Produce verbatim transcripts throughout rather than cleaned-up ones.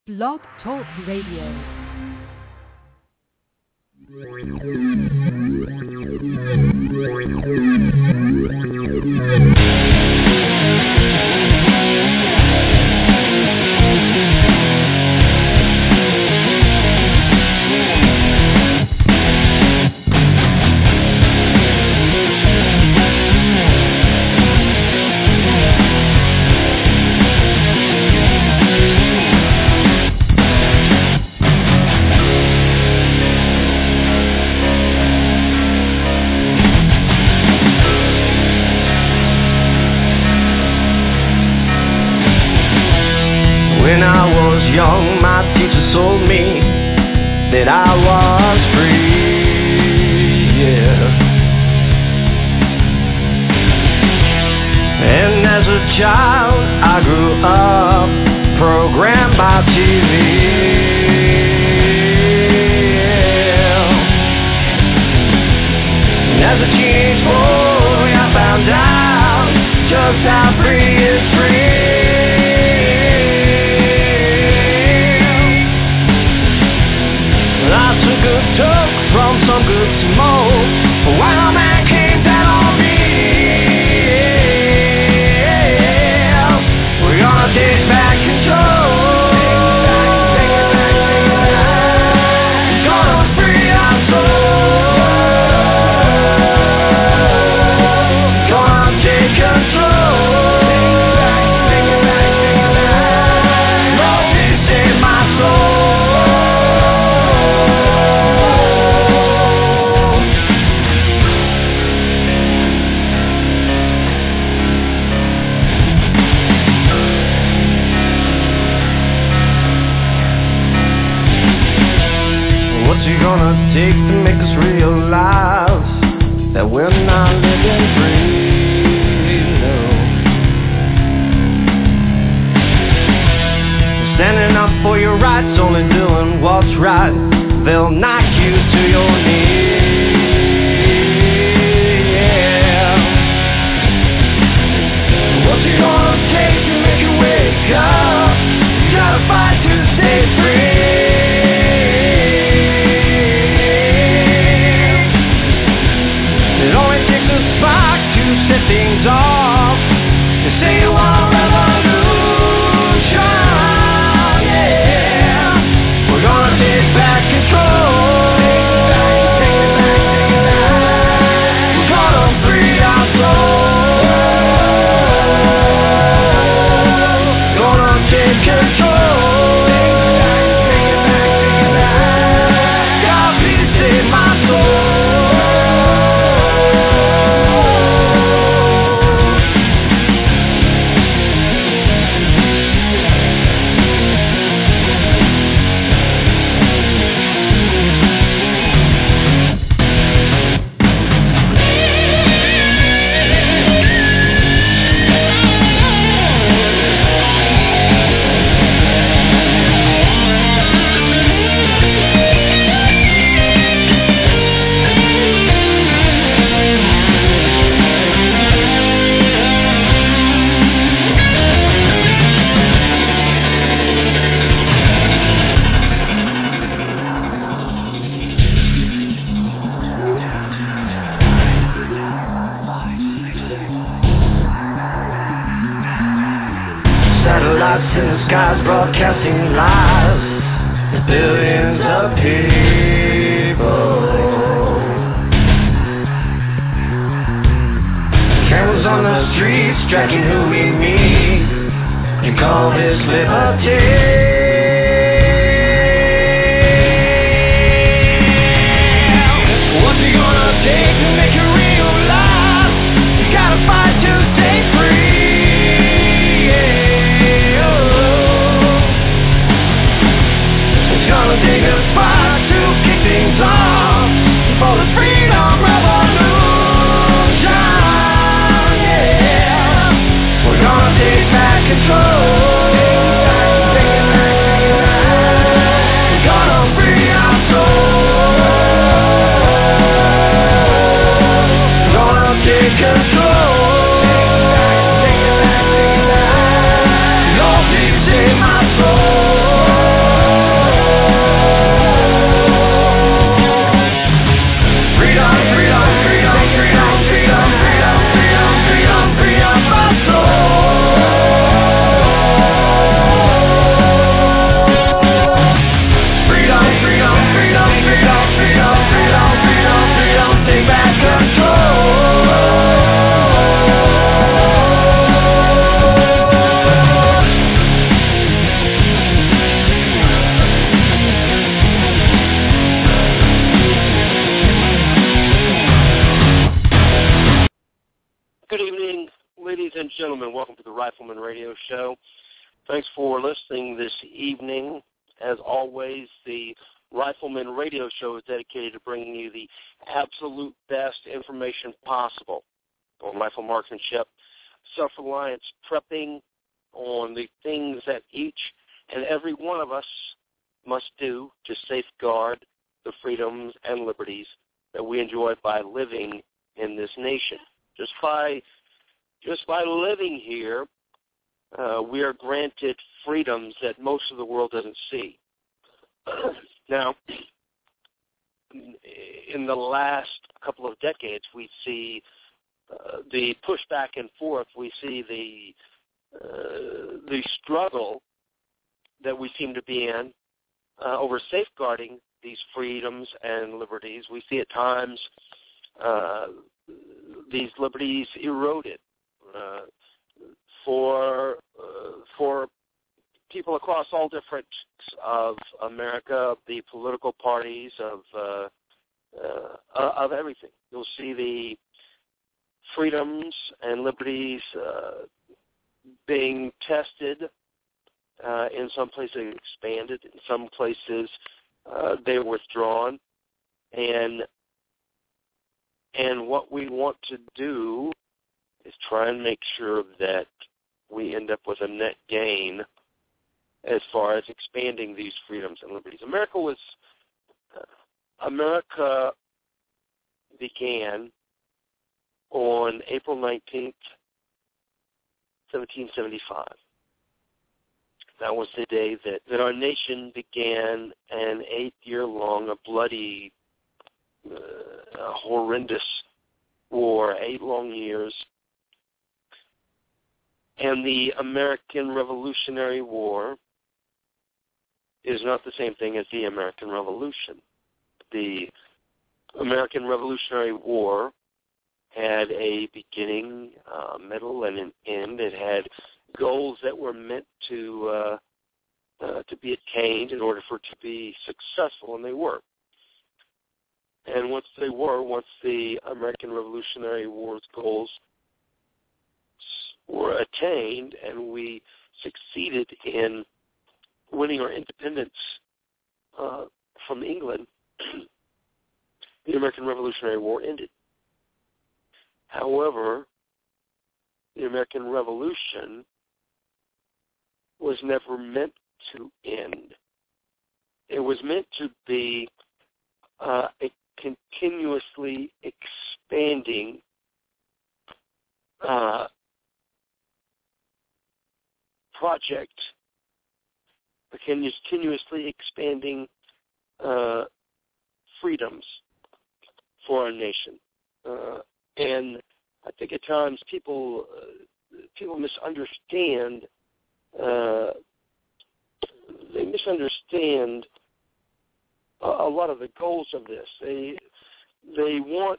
Blog Talk Radio. Take back control. and welcome to the Rifleman Radio Show. Thanks for listening this evening. As always, the Rifleman Radio Show is dedicated to bringing you the absolute best information possible on rifle marksmanship, self-reliance, prepping, on the things that each and every one of us must do to safeguard the freedoms and liberties that we enjoy by living in this nation. Just by just by living here, uh, we are granted freedoms that most of the world doesn't see. Now, in the last couple of decades, we see uh, the push back and forth. We see the uh, the struggle that we seem to be in uh, over safeguarding these freedoms and liberties. We see at times uh, these liberties eroded uh, for uh, for people across all different of America, the political parties, of uh, uh, of everything. You'll see the freedoms and liberties uh, being tested. Uh, in some places expanded. In some places uh, they were withdrawn. And and what we want to do is try and make sure that we end up with a net gain as far as expanding these freedoms and liberties. America was uh, America began on April nineteenth, seventeen seventy-five. That was the day that, that our nation began an eight-year-long, a bloody, uh, a horrendous war, eight long years. And the American Revolutionary War is not the same thing as the American Revolution. The American Revolutionary War had a beginning, uh, middle, and an end. It had goals that were meant to uh, uh, to be attained in order for it to be successful, and they were. And once they were, once the American Revolutionary War's goals were attained, and we succeeded in winning our independence uh, from England, the American Revolutionary War ended. However, the American Revolution was never meant to end. It was meant to be uh, a continuously expanding uh, project, a continuously expanding uh, freedoms for our nation. Uh, and I think at times people uh, people misunderstand uh, they misunderstand a, a lot of the goals of this. They they want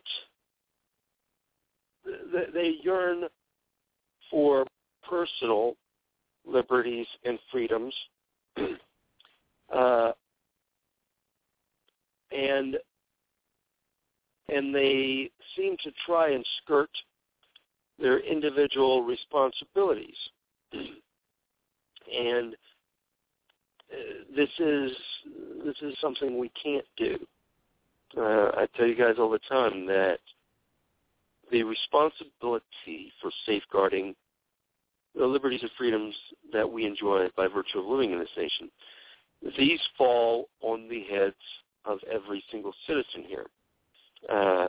they, they yearn for personal liberties and freedoms, uh, and and they seem to try and skirt their individual responsibilities. And uh, this is this is something we can't do. Uh, I tell you guys all the time that the responsibility for safeguarding the liberties and freedoms that we enjoy by virtue of living in this nation, these fall on the heads of every single citizen here. Uh,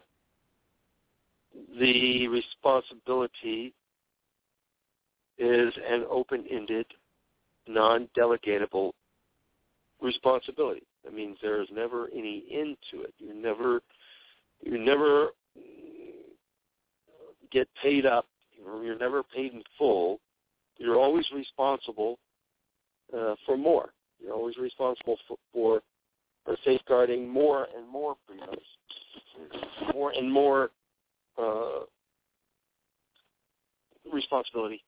the responsibility is an open-ended, non-delegatable responsibility. That means there is never any end to it. You never, you never get paid up. You're never paid in full. You're always responsible uh, for more. You're always responsible for, for for safeguarding more and more freedoms, more and more uh, responsibility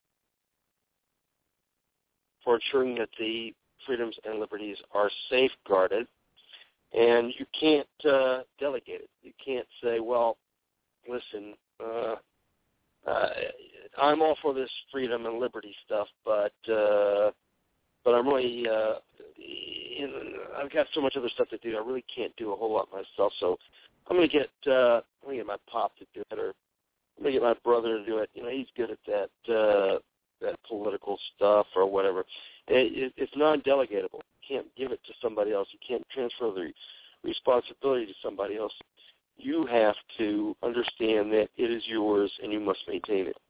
for ensuring that the freedoms and liberties are safeguarded. And you can't uh, delegate it. You can't say, well, listen, uh, uh, I'm all for this freedom and liberty stuff, but uh, but I'm really uh, in, I've got so much other stuff to do. I really can't do a whole lot myself, so I'm going to get uh, I'm going to get my pop to do it, or I'm going to get my brother to do it. You know, he's good at that uh, that political stuff or whatever. It, it, it's non-delegatable. You can't give it to somebody else. You can't transfer the responsibility to somebody else. You have to understand that it is yours and you must maintain it.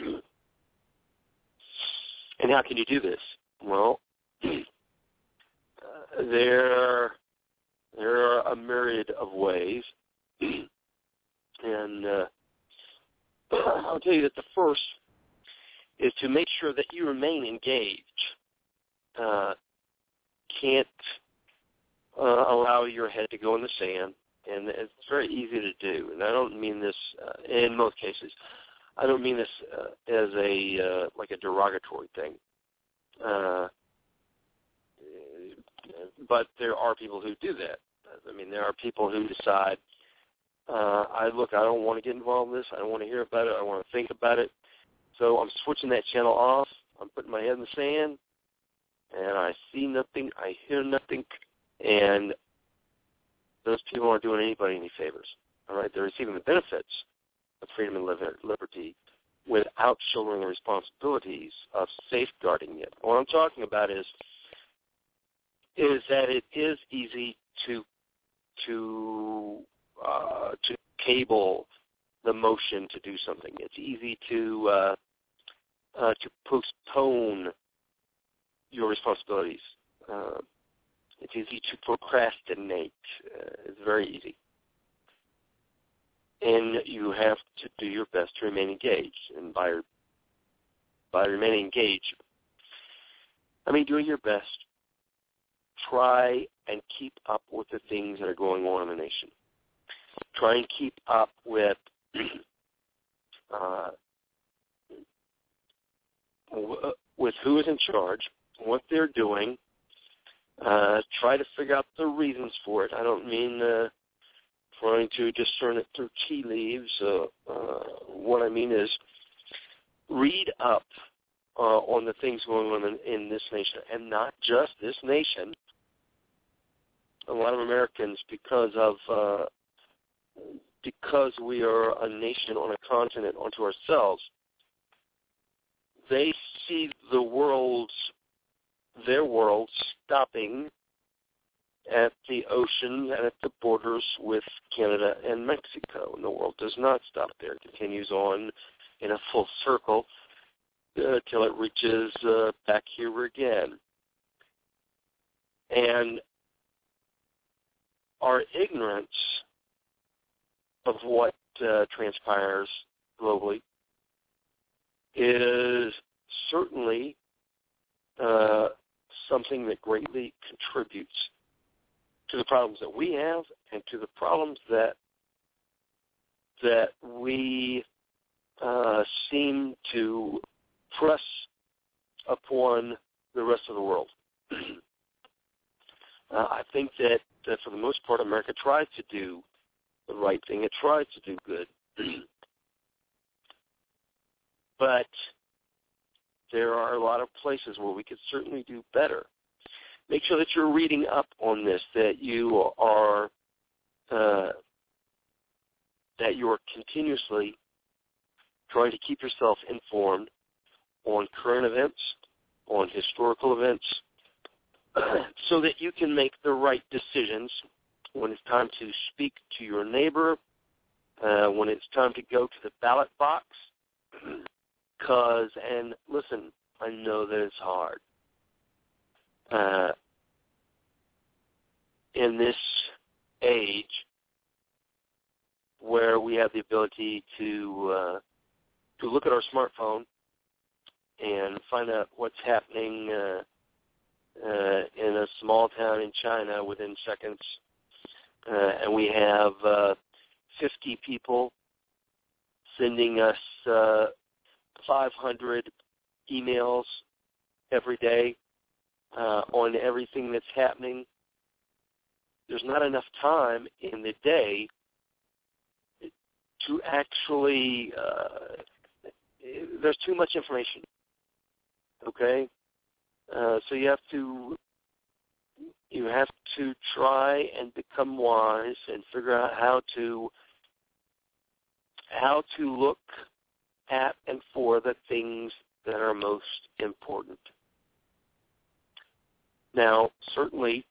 And how can you do this? Well, uh, there, there are a myriad of ways. And uh, I'll tell you that the first is to make sure that you remain engaged. Uh, can't uh, allow your head to go in the sand, and it's very easy to do. And I don't mean this uh, in most cases. I don't mean this uh, as a uh, like a derogatory thing. Uh, but there are people who do that. I mean, there are people who decide, uh, I look, I don't want to get involved in this. I don't want to hear about it. I want to think about it. So I'm switching that channel off. I'm putting my head in the sand, and I see nothing. I hear nothing. And those people aren't doing anybody any favors. All right? They're receiving the benefits of freedom and liberty without shouldering the responsibilities of safeguarding it. What I'm talking about is is that it is easy to to uh, to cable the motion to do something. It's easy to uh, uh, to postpone your responsibilities. Uh, it's easy to procrastinate. Uh, it's very easy. And you have to do your best to remain engaged. And by, by remaining engaged, I mean doing your best. Try and keep up with the things that are going on in the nation. Try and keep up with uh, with who is in charge, what they're doing. Uh, try to figure out the reasons for it. I don't mean uh, trying to discern it through tea leaves. Uh, uh, what I mean is read up uh, on the things going on in, in this nation, and not just this nation. A lot of Americans, because of uh, because we are a nation on a continent unto ourselves, they see the world's their world stopping at the ocean and at the borders with Canada and Mexico. And the world does not stop there. It continues on in a full circle uh, till it reaches uh, back here again. And our ignorance of what uh, transpires globally is certainly uh, something that greatly contributes to the problems that we have and to the problems that that we uh, seem to press upon the rest of the world. uh, I think that, that for the most part, America tries to do the right thing. It tries to do good. But there are a lot of places where we could certainly do better. Make sure that you're reading up on this, that you are uh, that you are continuously trying to keep yourself informed on current events, on historical events, so that you can make the right decisions when it's time to speak to your neighbor, uh, when it's time to go to the ballot box. Because, and listen, I know that it's hard. Uh, in this age where we have the ability to uh, to look at our smartphone and find out what's happening uh, uh, in a small town in China within seconds, uh, and we have uh, fifty people sending us uh, five hundred emails every day uh, on everything that's happening. There's not enough time in the day to actually uh, there's too much information. Okay, uh, so you have to you have to try and become wise and figure out how to how to look at and for the things that are most important. Now, certainly,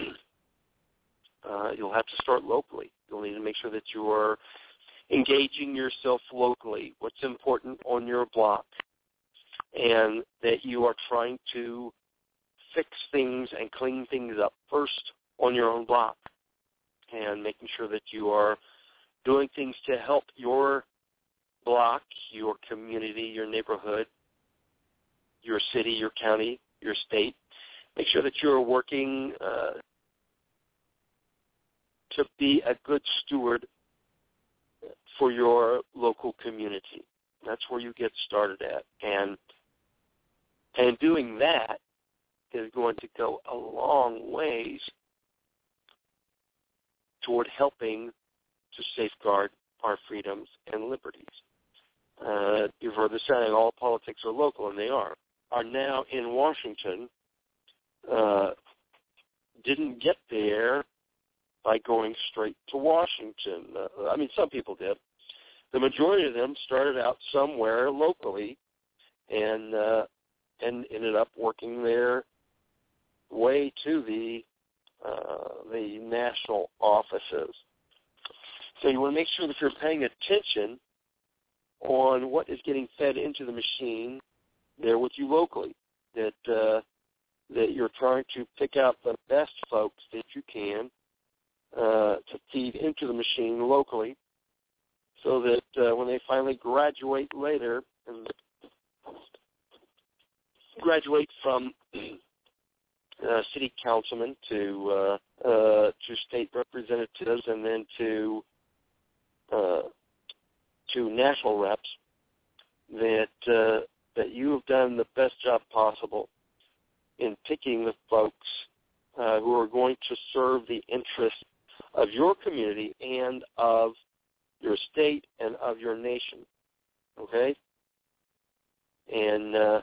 uh, you'll have to start locally. You'll need to make sure that you are engaging yourself locally, what's important on your block, and that you are trying to fix things and clean things up first on your own block, and making sure that you are doing things to help your block, your community, your neighborhood, your city, your county, your state. Make sure that you're working uh, to be a good steward for your local community. That's where you get started at. And and doing that is going to go a long ways toward helping to safeguard our freedoms and liberties. Uh, you've heard the saying, all politics are local, and they are. Are now in Washington, uh, didn't get there by going straight to Washington. Uh, I mean, some people did. The majority of them started out somewhere locally and uh, and ended up working their way to the uh, the national offices. So you want to make sure that you're paying attention on what is getting fed into the machine there with you locally, that uh, that you're trying to pick out the best folks that you can uh, to feed into the machine locally, so that uh, when they finally graduate later and graduate from uh, city councilmen to uh, uh, to state representatives and then to uh, to national reps, that uh, that you have done the best job possible in picking the folks uh, who are going to serve the interests of your community and of your state and of your nation. Okay, and uh,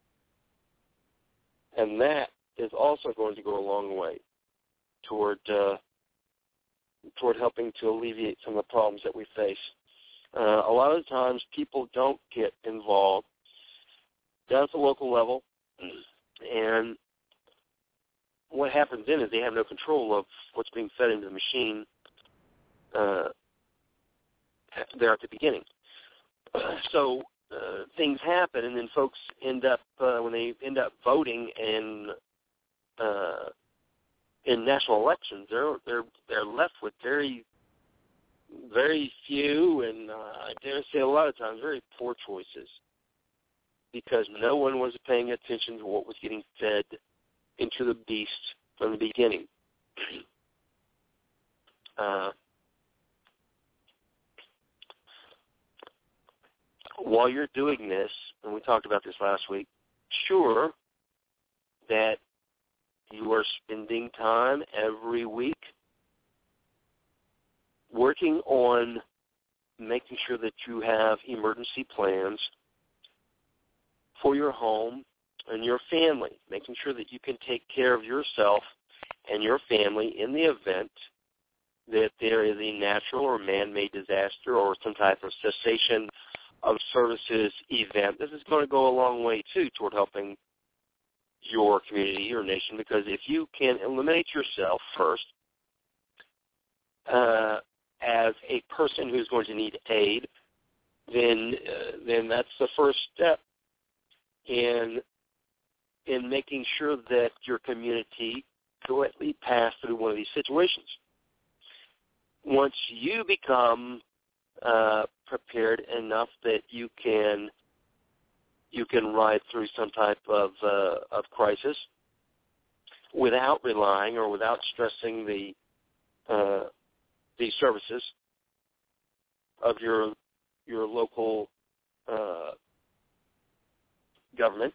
and that is also going to go a long way toward uh, toward helping to alleviate some of the problems that we face. Uh, a lot of times people don't get involved down at the local level, and what happens then is they have no control of what's being fed into the machine uh, there at the beginning. So uh, things happen, and then folks end up, uh, when they end up voting in uh, in national elections, they're they're they're left with very very few, and uh, I dare say a lot of times very poor choices, because no one was paying attention to what was getting fed into the beast from the beginning. Uh, while you're doing this, and we talked about this last week, sure that you are spending time every week working on making sure that you have emergency plans for your home and your family, making sure that you can take care of yourself and your family in the event that there is a natural or man-made disaster or some type of cessation of services event. This is going to go a long way, too, toward helping your community, your nation, because if you can eliminate yourself first uh, as a person who's going to need aid, then uh, then that's the first step in in making sure that your community jointly pass through one of these situations. Once you become uh, prepared enough that you can you can ride through some type of uh, of crisis without relying or without stressing the uh, the services of your your local uh, government,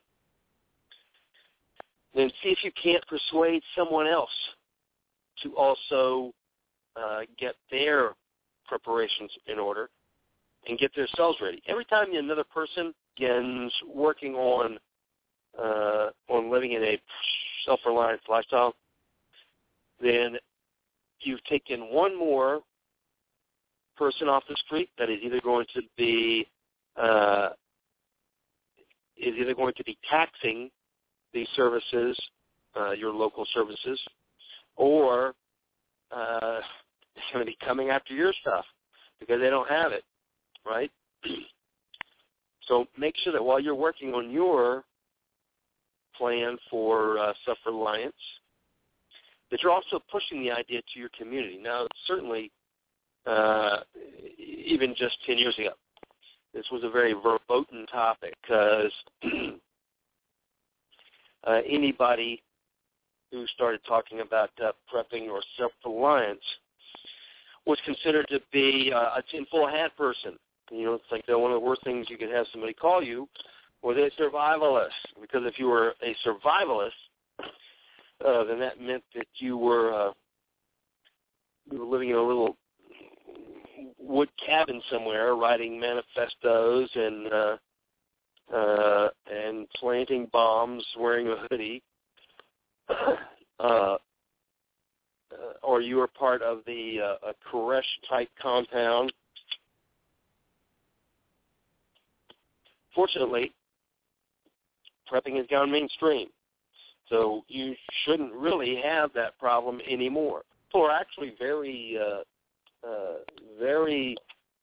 then see if you can't persuade someone else to also uh, get their preparations in order and get themselves ready. Every time another person begins working on uh, on living in a self-reliance lifestyle, then you've taken one more person off the street that is either going to be uh, is either going to be taxing these services, uh, your local services, or uh, they're going to be coming after your stuff because they don't have it, right? So make sure that while you're working on your plan for uh, self-reliance, that you're also pushing the idea to your community. Now, certainly, uh, even just ten years ago, this was a very verboten topic because uh, anybody who started talking about uh, prepping or self-reliance was considered to be uh, a tinfoil hat person. You know, it's like the, one of the worst things you could have somebody call you was a survivalist, because if you were a survivalist, uh, then that meant that you were uh, you were living in a little wood cabin somewhere, writing manifestos and uh, uh, and planting bombs, wearing a hoodie, uh, uh, or you were part of the uh, a Koresh type compound. Fortunately, prepping has gone mainstream, so you shouldn't really have that problem anymore. People are actually very, uh, uh, very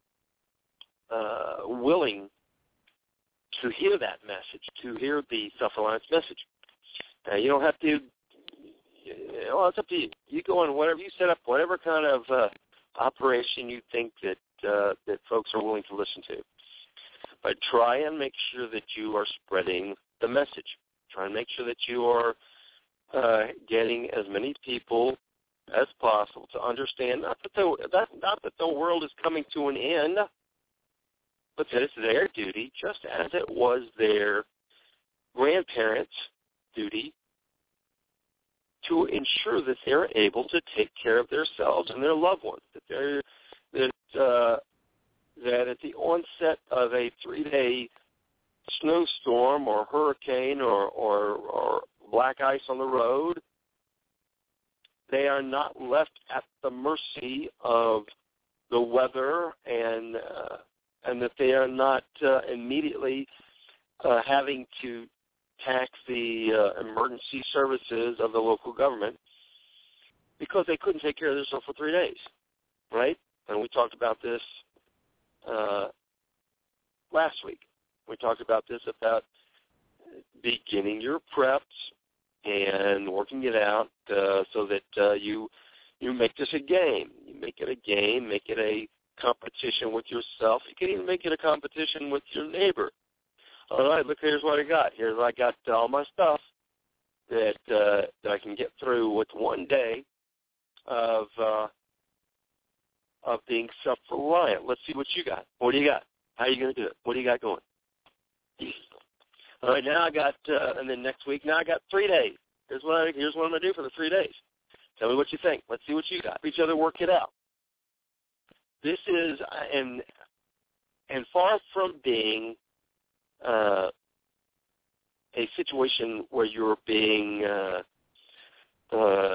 uh, willing to hear that message, to hear the self-reliance message. Uh, you don't have to. You know, it's up to you. You go on whatever you set up, whatever kind of uh, operation you think that uh, that folks are willing to listen to. But try and make sure that you are spreading the message. Try and make sure that you are uh, getting as many people as possible to understand not that, the, that, not that the world is coming to an end, but that it's their duty, just as it was their grandparents' duty, to ensure that they're able to take care of themselves and their loved ones, that they're that uh, that at the onset of a three-day snowstorm or hurricane or, or, or black ice on the road, they are not left at the mercy of the weather, and uh, and that they are not uh, immediately uh, having to tax the uh, emergency services of the local government because they couldn't take care of themselves for three days, right? And we talked about this Uh, last week. We talked about this, about beginning your preps and working it out uh, so that uh, you you make this a game. You make it a game, make it a competition with yourself. You can even make it a competition with your neighbor. All right, look, here's what I got. Here's I got all my stuff that uh, that I can get through with one day of uh, of being self-reliant. Let's see what you got. What do you got? How are you going to do it? What do you got going? All right, now I got, uh, and then next week, now I got three days. Here's what, I, here's what I'm going to do for the three days. Tell me what you think. Let's see what you got. Each other work it out. This is, and and far from being uh, a situation where you're being uh, uh,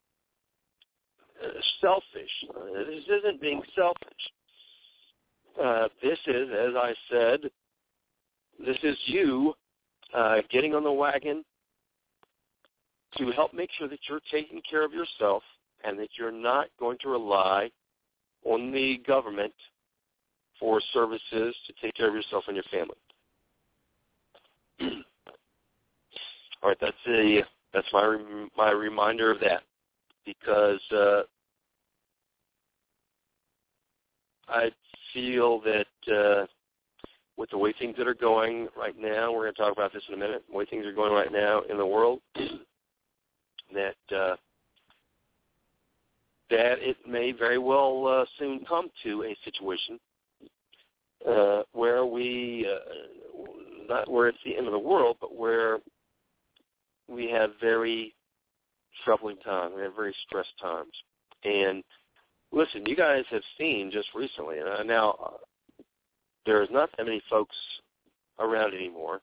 selfish. Uh, this isn't being selfish. Uh, this is, as I said, this is you uh, getting on the wagon to help make sure that you're taking care of yourself and that you're not going to rely on the government for services to take care of yourself and your family. All right, that's a that's my rem- my reminder of that. Because uh, I feel that uh, with the way things that are going right now, we're going to talk about this in a minute, the way things are going right now in the world, that uh, that it may very well uh, soon come to a situation uh, where we, uh, not where it's the end of the world, but where we have very troubling times. We have very stressed times. And listen, you guys have seen just recently, and now uh, there's not that many folks around anymore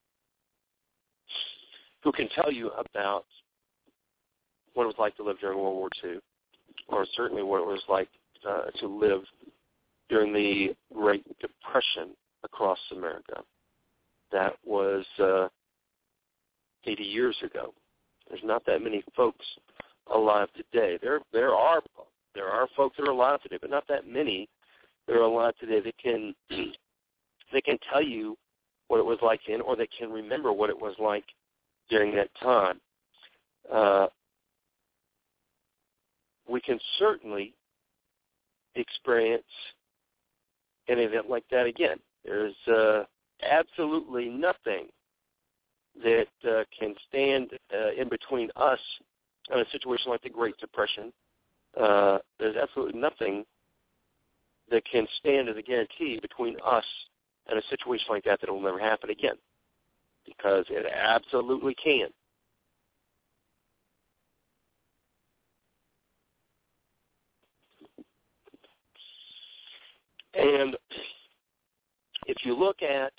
who can tell you about what it was like to live during World War Two, or certainly what it was like uh, to live during the Great Depression across America. That was uh, eighty years ago. There's not that many folks alive today. There, there are there are folks that are alive today, but not that many that are alive today that can that can tell you what it was like then, or that can remember what it was like during that time. Uh, we can certainly experience an event like that again. There's uh, absolutely nothing that uh, can stand uh, in between us in a situation like the Great Depression. Uh, there's absolutely nothing that can stand as a guarantee between us and a situation like that that will never happen again, because it absolutely can. And if you look at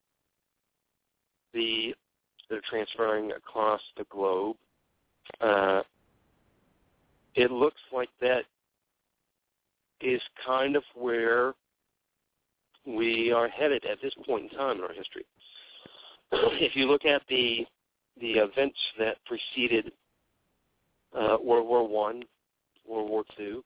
the that are transferring across the globe, uh, it looks like that is kind of where we are headed at this point in time in our history. If you look at the the events that preceded uh, World War One, World War Two,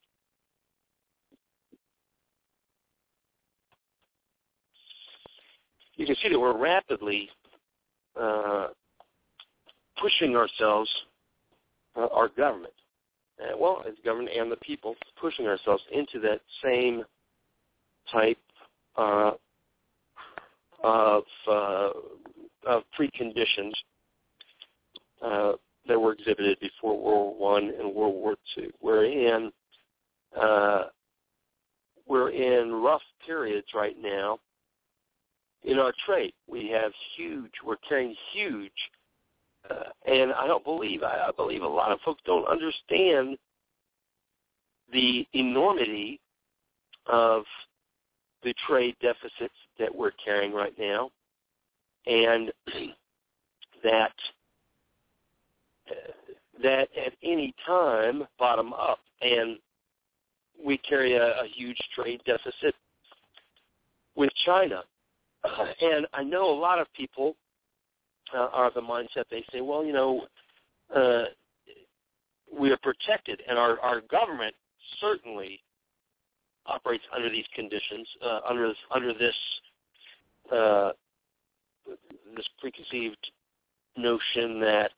you can see that we're rapidly uh, pushing ourselves, uh, our government, uh, well, as government and the people, pushing ourselves into that same type uh, of, uh, of preconditions uh, that were exhibited before World War One and World War Two. We're in uh, we're in rough periods right now. In our trade, we have huge, we're carrying huge, uh, and I don't believe, I, I believe a lot of folks don't understand the enormity of the trade deficits that we're carrying right now, and that uh, that at any time bottom up, and we carry a, a huge trade deficit with China. Uh, and I know a lot of people uh, are of the mindset, they say, well, you know, uh, we are protected, and our, our government certainly operates under these conditions, uh, under under this uh, this preconceived notion that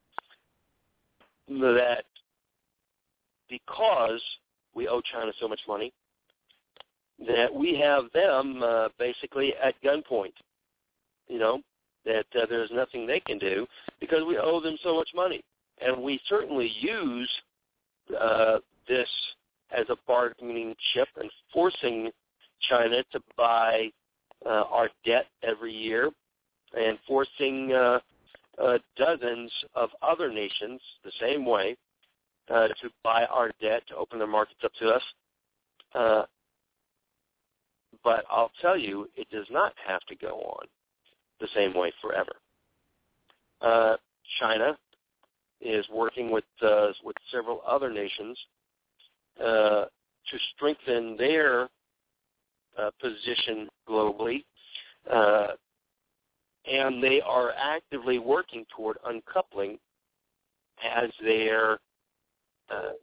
that because we owe China so much money, that we have them uh, basically at gunpoint, you know, that uh, there's nothing they can do because we owe them so much money. And we certainly use uh, this as a bargaining chip and forcing China to buy uh, our debt every year, and forcing uh, uh, dozens of other nations the same way uh, to buy our debt, to open their markets up to us. Uh, But I'll tell you, it does not have to go on the same way forever. Uh, China is working with uh, with several other nations uh, to strengthen their uh, position globally, uh, and they are actively working toward uncoupling as their uh,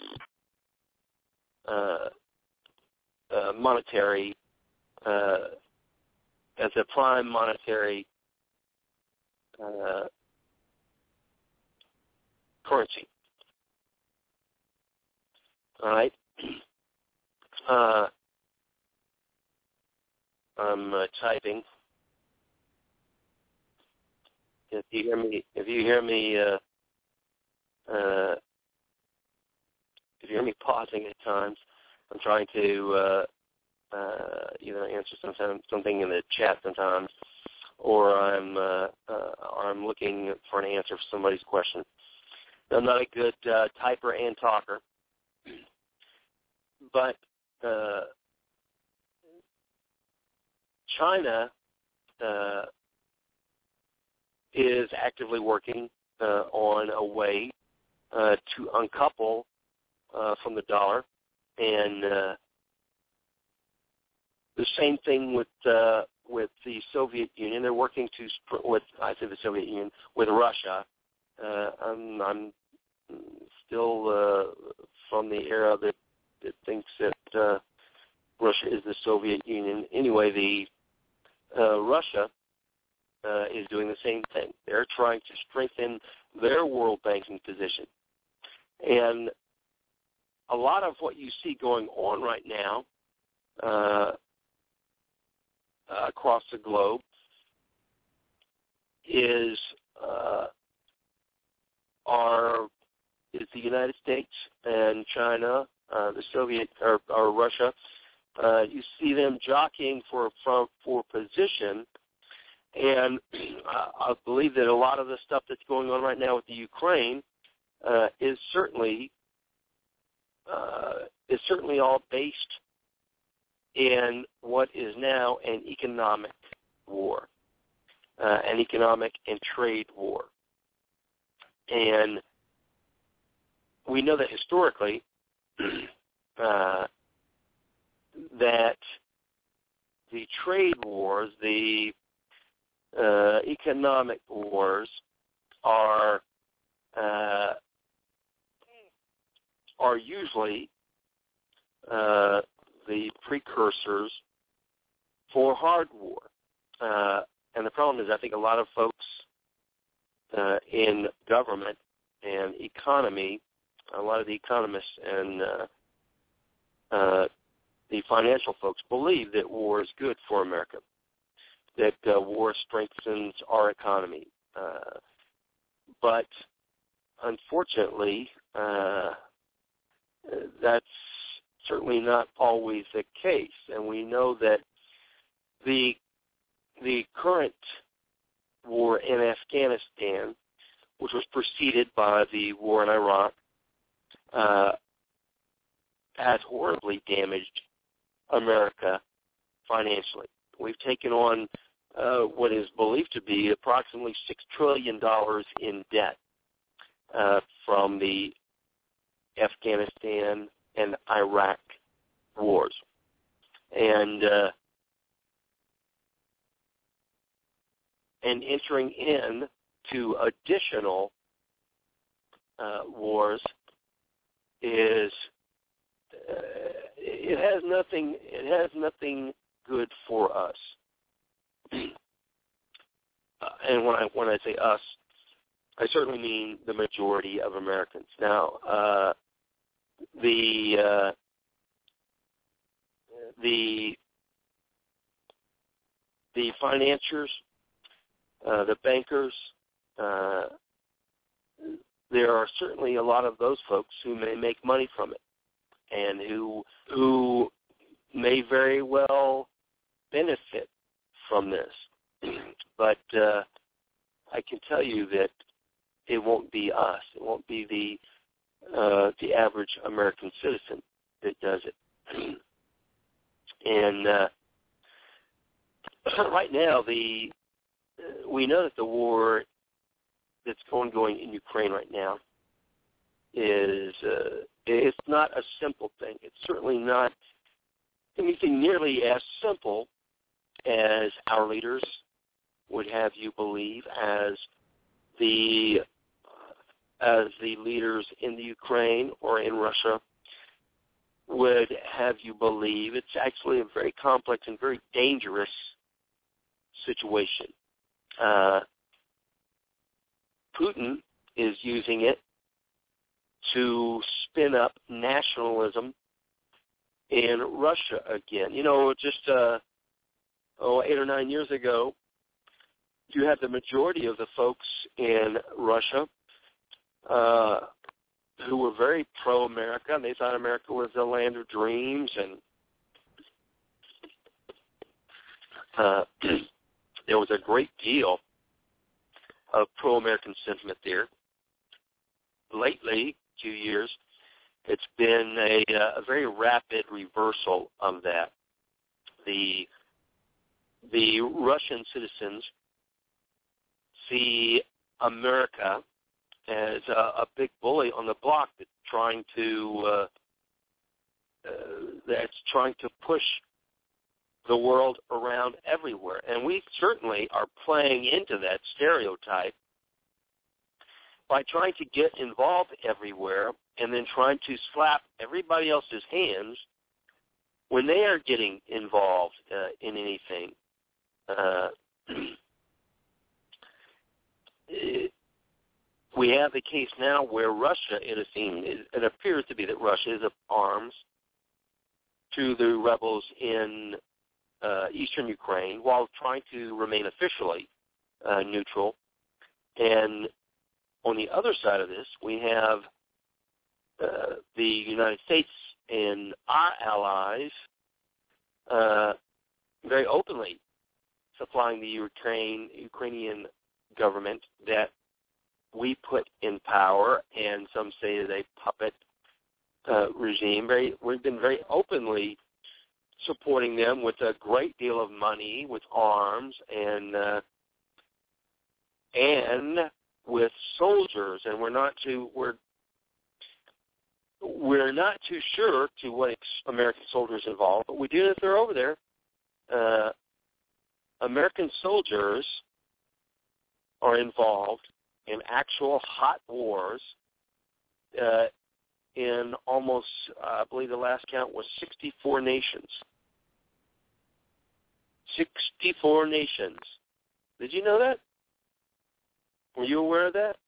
uh, uh, monetary Uh, as a prime monetary uh, currency. All right. Uh, I'm uh, typing. If you hear me, if you hear me, uh, uh, if you hear me pausing at times, I'm trying to. Uh, Uh, either answer some, something in the chat sometimes, or I'm uh, uh, or I'm looking for an answer for somebody's question. I'm not a good uh, typer and talker, but uh, China uh, is actively working uh, on a way uh, to uncouple uh, from the dollar, and uh, the same thing with uh, with the Soviet Union. They're working to sp- with I say the Soviet Union with Russia. Uh, I'm, I'm still uh, from the era that, that thinks that uh, Russia is the Soviet Union. Anyway, the uh, Russia uh, is doing the same thing. They're trying to strengthen their world banking position. And a lot of what you see going on right now uh, across the globe is uh, our is the United States and China, uh, the Soviet or, or Russia. Uh, you see them jockeying for for, for position, and uh, I believe that a lot of the stuff that's going on right now with the Ukraine uh, is certainly uh, is certainly all based in what is now an economic war, uh, an economic and trade war. And we know that historically uh, that the trade wars, the uh, economic wars, are uh, are usually uh, the precursors for hard war. Uh, and the problem is, I think a lot of folks uh, in government and economy, a lot of the economists and uh, uh, the financial folks believe that war is good for America, that uh, war strengthens our economy. Uh, but unfortunately, uh, that's certainly not always the case. And we know that the the current war in Afghanistan, which was preceded by the war in Iraq, uh, has horribly damaged America financially. We've taken on uh, what is believed to be approximately six trillion dollars in debt uh, from the Afghanistan and Iraq wars. And uh, and entering in to additional uh, wars is uh, it has nothing it has nothing good for us. uh, and when I when I say us, I certainly mean the majority of Americans. Now, uh, the uh, the the financiers, uh, the bankers, uh, there are certainly a lot of those folks who may make money from it, and who who may very well benefit from this. But uh, I can tell you that it won't be us. It won't be the uh, the average American citizen that does it. And uh, right now, the uh, we know that the war that's ongoing in Ukraine right now is uh, it's not a simple thing. It's certainly not anything nearly as simple as our leaders would have you believe, as the as the leaders in the Ukraine or in Russia would have you believe. It's actually a very complex and very dangerous situation. Uh, Putin is using it to spin up nationalism in Russia again. You know, just uh, oh, eight or nine years ago, you had the majority of the folks in Russia uh, who were very pro-America, and they thought America was the land of dreams, and uh, there was a great deal of pro-American sentiment there. Lately, two years, it's been a, a very rapid reversal of that. The the Russian citizens see America as a, a big bully on the block that's trying to uh, uh, that's trying to push the world around everywhere. And we certainly are playing into that stereotype by trying to get involved everywhere and then trying to slap everybody else's hands when they are getting involved uh, in anything. Uh, it, we have a case now where Russia, it, seems, it appears to be that Russia is up arms to the rebels in uh, eastern Ukraine while trying to remain officially uh, neutral. And on the other side of this, we have uh, the United States and our allies uh, very openly supplying the Ukraine, Ukrainian government that we put in power, and some say is a puppet uh, regime. Very, we've been very openly supporting them with a great deal of money, with arms, and uh, and with soldiers. And we're not too we're we're not too sure to what ex- American soldiers involved, but we do know if they're over there. Uh, American soldiers are involved in actual hot wars uh, in almost, uh, I believe the last count was sixty-four nations. sixty-four nations. Did you know that? Were you aware of that?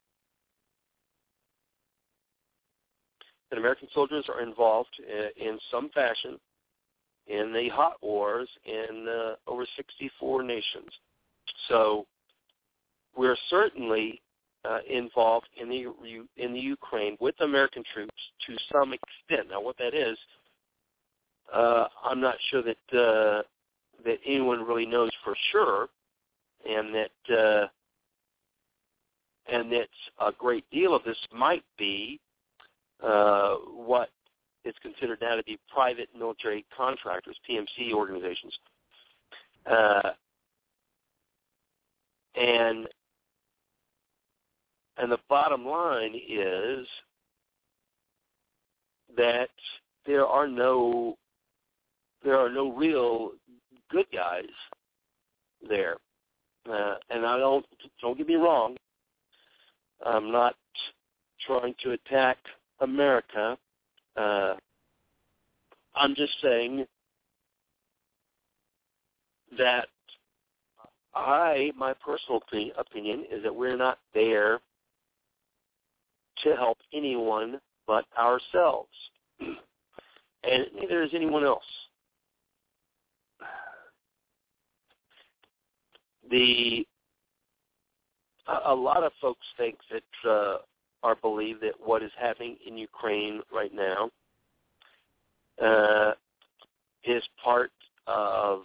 That American soldiers are involved uh, in some fashion in the hot wars in uh, over sixty-four nations. So we're certainly uh, involved in the in the Ukraine with American troops to some extent. Now, what that is, uh, I'm not sure that uh, that anyone really knows for sure, and that uh, and that a great deal of this might be uh, what is considered now to be private military contractors, P M C organizations. Uh, and and the bottom line is that there are no there are no real good guys there. Uh, and I don't don't get me wrong, I'm not trying to attack America. Uh, I'm just saying that I, my personal opinion is that we're not there to help anyone but ourselves. And neither is anyone else. The a, a lot of folks think that uh, or believe that what is happening in Ukraine right now uh, is part of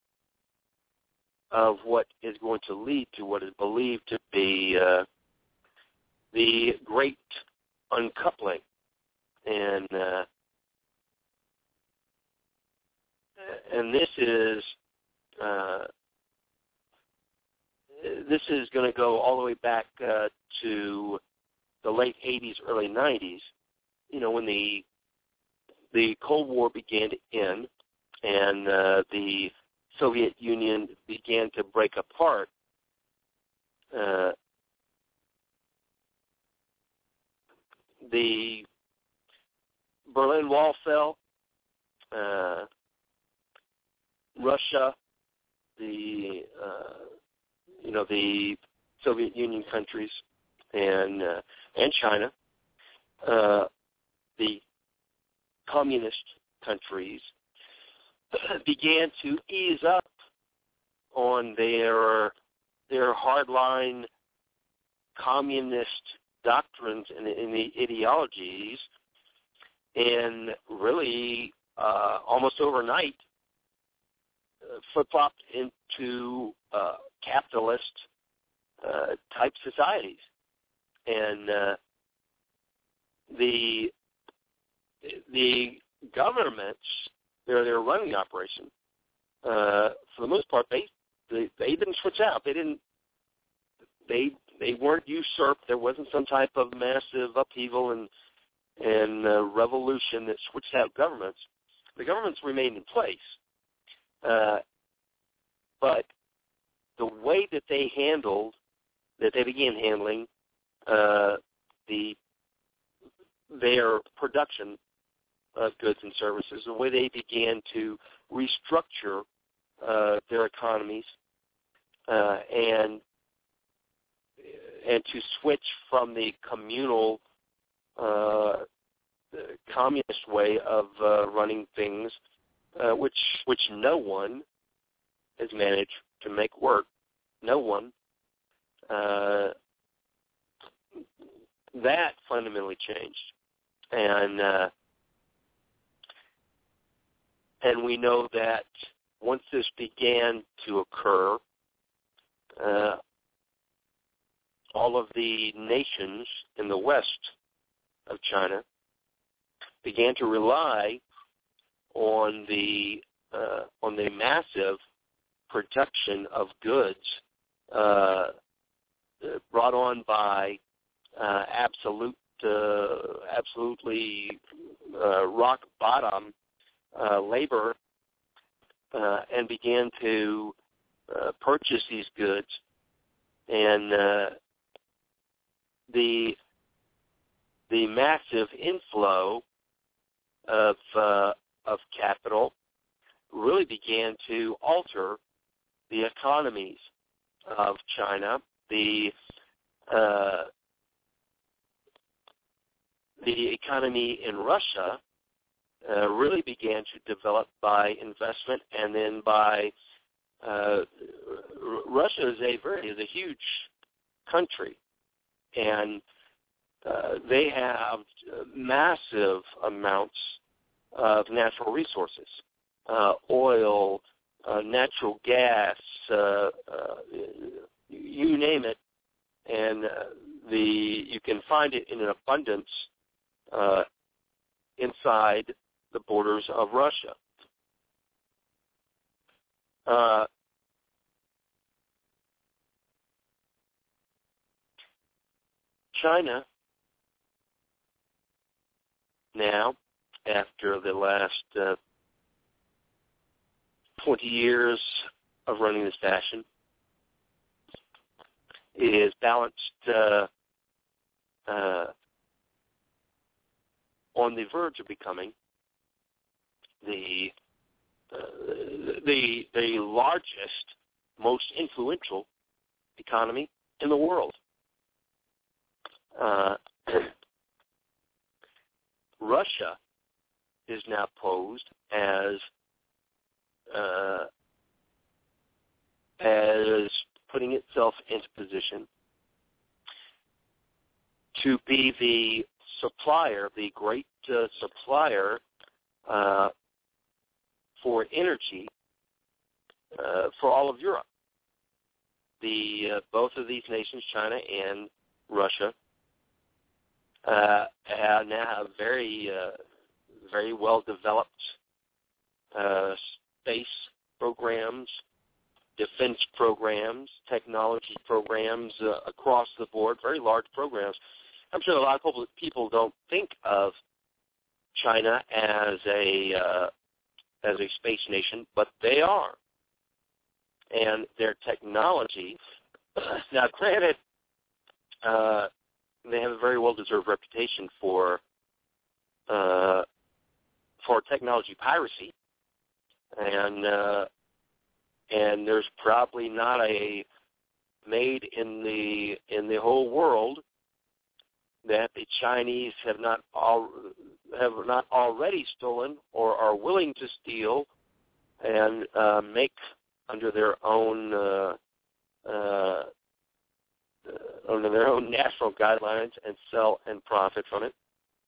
of what is going to lead to what is believed to be uh, the great uncoupling. And uh, and this is uh, this is going to go all the way back uh, to the late eighties, early nineties, you know, when the the Cold War began to end and uh, the Soviet Union began to break apart. Uh, the Berlin Wall fell. Uh, Russia, the uh, you know the Soviet Union countries, and uh, and China, uh, the communist countries, began to ease up on their their hardline communist doctrines and, and the ideologies, and really uh, almost overnight uh, flip-flopped into uh, capitalist uh, type societies. And uh, the the governments, they're, they're running the operation, uh, for the most part, they, they they didn't switch out. They didn't. They they weren't usurped. There wasn't some type of massive upheaval and and uh, revolution that switched out governments. The governments remained in place, uh, but the way that they handled, that they began handling uh, the their production of goods and services, the way they began to restructure uh, their economies uh, and and to switch from the communal uh, communist way of uh, running things, uh, which which no one has managed to make work. No one. Uh, that fundamentally changed, and uh, and we know that once this began to occur, uh, all of the nations in the west of China began to rely on the uh, on the massive production of goods uh, brought on by uh, absolute, uh, absolutely uh, rock bottom uh, labor, uh, and began to uh, purchase these goods, and uh, the the massive inflow of uh, of capital really began to alter the economies of China. The uh, the economy in Russia uh, really began to develop by investment, and then by uh, Russia is a very is a huge country, and uh, they have massive amounts of natural resources, uh, oil, uh, natural gas, uh, uh, you name it, and uh, the you can find it in an abundance uh, inside the borders of Russia. Uh, China now, after the last uh, twenty years of running this fashion, is balanced uh, uh, on the verge of becoming the uh, the the largest, most influential economy in the world. Uh, Russia is now posed as uh, as putting itself into position to be the supplier, the great uh, supplier uh, for energy uh, for all of Europe. The uh, both of these nations, China and Russia, uh, have now have very uh, very well developed uh, space programs, defense programs, technology programs uh, across the board, very large programs. I'm sure a lot of people, people don't think of China as a uh, as a space nation, but they are. And their technology, now granted, uh, they have a very well-deserved reputation for uh, for technology piracy, and uh, and there's probably not a made in the in the whole world that the Chinese have not al- have not already stolen or are willing to steal and uh, make under their own uh, uh, under their own national guidelines and sell and profit from it.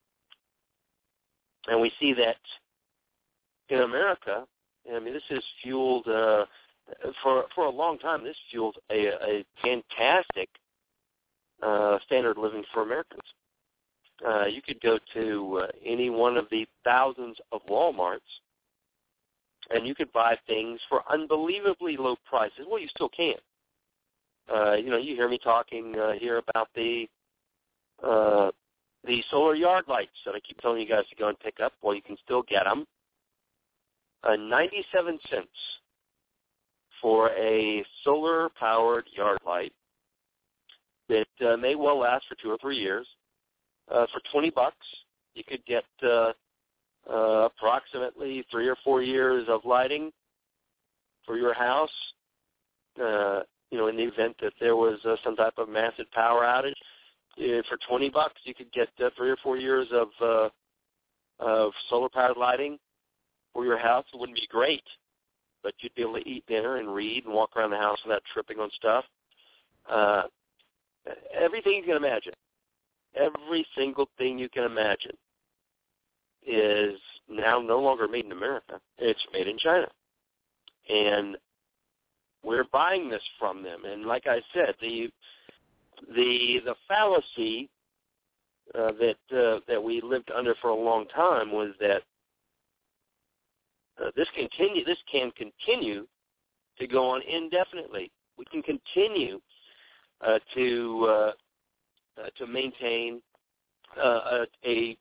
And we see that in America. I mean, this has fueled uh, for for a long time. This fueled a, a fantastic uh, standard of living for Americans. Uh, you could go to uh, any one of the thousands of Walmarts and you could buy things for unbelievably low prices. Well, you still can. Uh, you know, you hear me talking uh, here about the uh, the solar yard lights that I keep telling you guys to go and pick up. Well, you can still get them. Uh, ninety-seven cents for a solar-powered yard light that uh, may well last for two or three years. Uh, for twenty bucks, you could get uh, uh, approximately three or four years of lighting for your house. Uh, you know, in the event that there was uh, some type of massive power outage, uh, for twenty bucks, you could get uh, three or four years of uh, of solar-powered lighting for your house. It wouldn't be great, but you'd be able to eat dinner and read and walk around the house without tripping on stuff. Uh, everything you can imagine, every single thing you can imagine is now no longer made in America. It's made in China. And we're buying this from them. And like I said, the the the fallacy uh, that uh, that we lived under for a long time was that uh, this continue this can continue to go on indefinitely. We can continue uh, to uh, uh, to maintain uh, a, a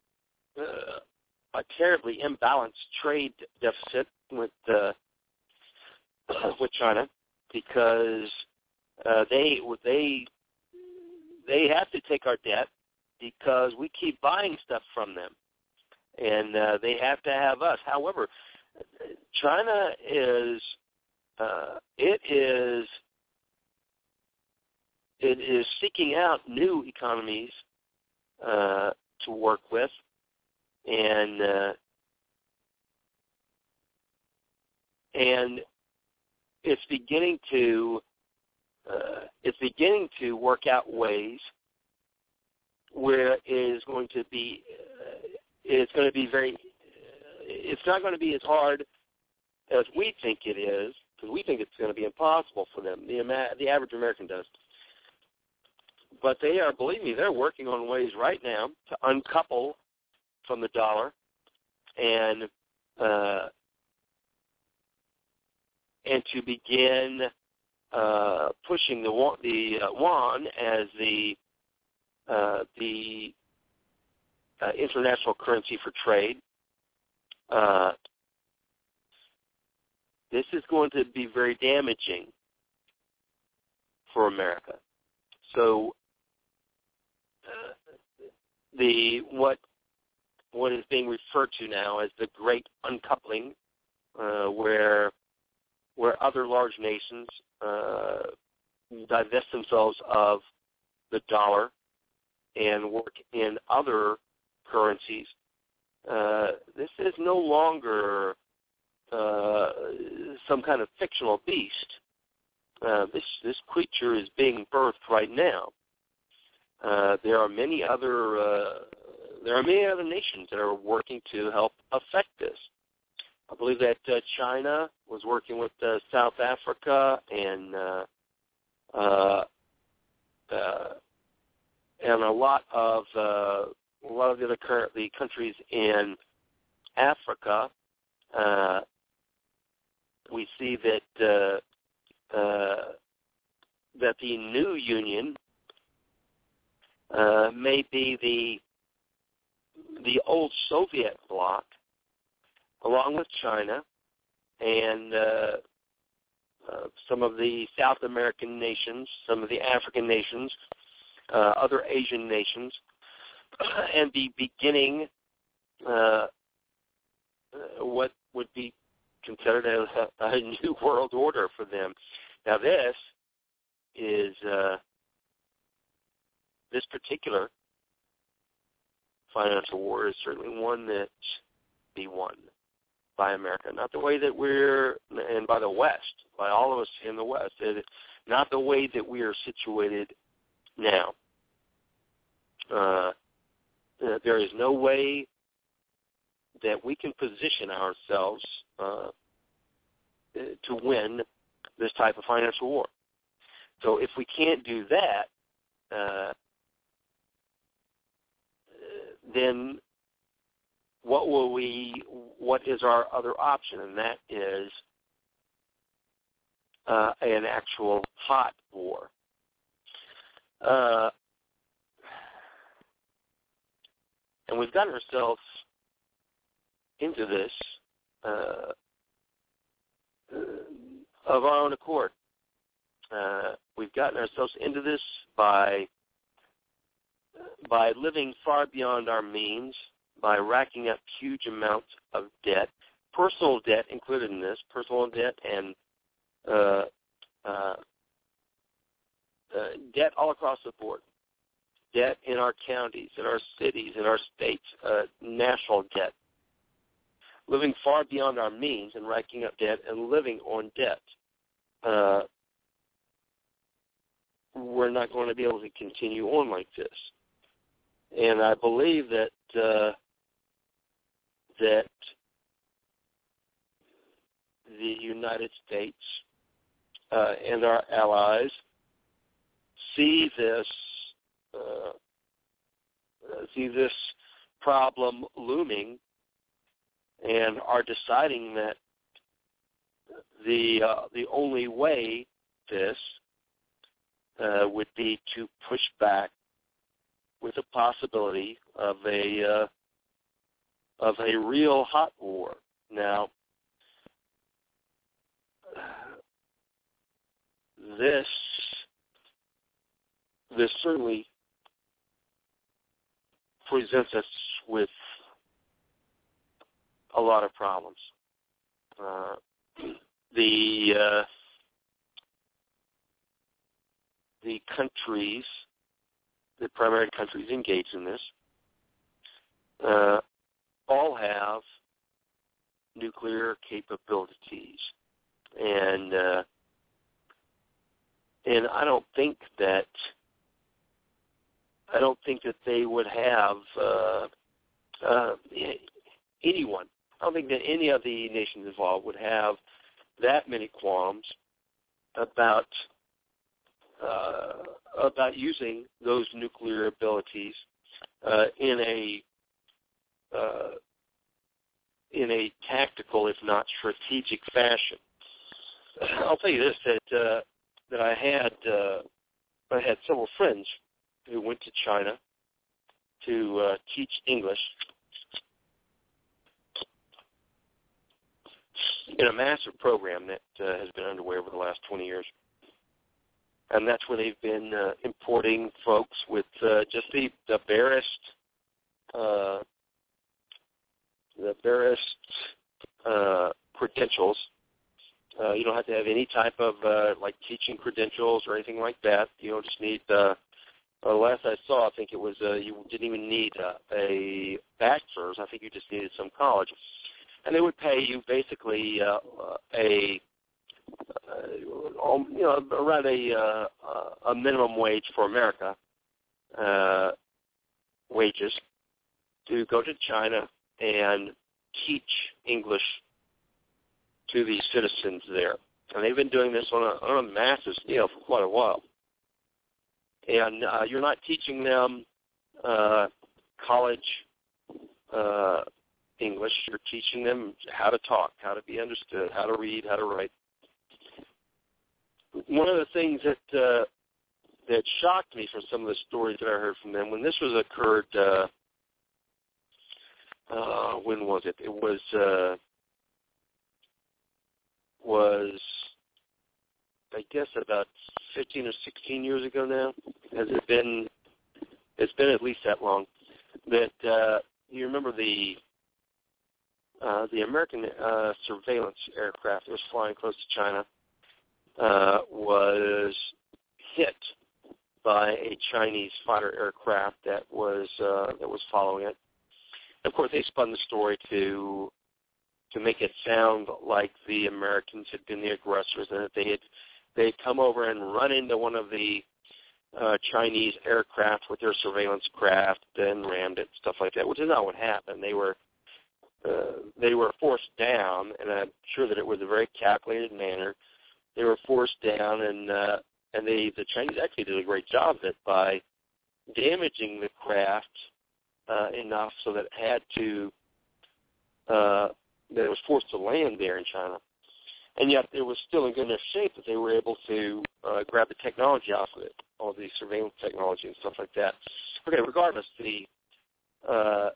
a terribly imbalanced trade deficit with uh, with China, because uh, they they they have to take our debt because we keep buying stuff from them, and uh, they have to have us. However, China is uh, it is it is seeking out new economies uh, to work with, and uh, and it's beginning to uh, it's beginning to work out ways where it is going to be uh, it's going to be very uh, it's not going to be as hard as we think it is, because we think it's going to be impossible for them. The the average American does. But they are, believe me, they're working on ways right now to uncouple from the dollar and uh, and to begin uh, pushing the the uh, yuan as the uh, the uh, international currency for trade. Uh, this is going to be very damaging for America. So uh, the what what is being referred to now as the Great Uncoupling, uh, where where other large nations uh, divest themselves of the dollar and work in other currencies. Uh, this is no longer uh, some kind of fictional beast. Uh, this this creature is being birthed right now. Uh, there are many other uh, there are many other nations that are working to help affect this. I believe that uh, China was working with uh, South Africa and uh, uh, uh, and a lot of uh, a lot of the other currently countries in Africa. Uh, we see that uh, uh, that the new union uh, may be the the old Soviet bloc, along with China and uh, uh, some of the South American nations, some of the African nations, uh, other Asian nations, and be beginning uh, what would be considered a, a new world order for them. Now, this is uh, this particular financial war is certainly one that be won by America, not the way that we're, and by the West, by all of us in the West, it, not the way that we are situated now. Uh, there is no way that we can position ourselves uh, to win this type of financial war. So if we can't do that, uh, then what will we? What is our other option? And that is uh, an actual hot war. Uh, and we've gotten ourselves into this uh, of our own accord. Uh, we've gotten ourselves into this by by living far beyond our means, by racking up huge amounts of debt, personal debt included in this, personal debt and uh, uh, uh, debt all across the board, debt in our counties, in our cities, in our states, uh, national debt, living far beyond our means and racking up debt and living on debt. Uh, we're not going to be able to continue on like this. And I believe that uh, that the United States uh, and our allies see this uh, see this problem looming and are deciding that the uh, the only way this uh, would be to push back with the possibility of a uh, of a real hot war. Now, this this certainly presents us with a lot of problems. Uh, the uh, the countries, the primary countries engaged in this, uh, all have nuclear capabilities, and uh, and I don't think that I don't think that they would have uh, uh, anyone. I don't think that any of the nations involved would have that many qualms about uh, about using those nuclear abilities uh, in a uh, in a tactical, if not strategic, fashion. I'll tell you this: that uh, that I had uh, I had several friends who went to China to uh, teach English in a massive program that uh, has been underway over the last twenty years. And that's where they've been uh, importing folks with uh, just the, the barest, uh, the barest uh, credentials. Uh, you don't have to have any type of uh, like teaching credentials or anything like that. You don't just need. Uh, uh, last I saw, I think it was uh, you didn't even need uh, a bachelor's. I think you just needed some college, and they would pay you basically uh, a Uh, you know, around a uh, a minimum wage for America uh, wages to go to China and teach English to the citizens there, and they've been doing this on a, on a massive scale for quite a while. And uh, you're not teaching them uh, college uh, English; you're teaching them how to talk, how to be understood, how to read, how to write. One of the things that uh, that shocked me from some of the stories that I heard from them, when this was occurred, uh, uh, when was it? It was uh, was I guess about fifteen or sixteen years ago now. Has it been? It's been at least that long. That uh, you remember the uh, the American uh, surveillance aircraft that was flying close to China. Uh, was hit by a Chinese fighter aircraft that was uh, that was following it. Of course, they spun the story to to make it sound like the Americans had been the aggressors and that they had they had come over and run into one of the uh, Chinese aircraft with their surveillance craft and rammed it, stuff like that, which is not what happened. They were uh, they were forced down, and I'm sure that it was a very calculated manner. They were forced down, and uh, and they the Chinese actually did a great job of it by damaging the craft uh, enough so that it had to uh, that it was forced to land there in China. And yet it was still in good enough shape that they were able to uh, grab the technology off of it, all the surveillance technology and stuff like that. Okay, regardless, the uh,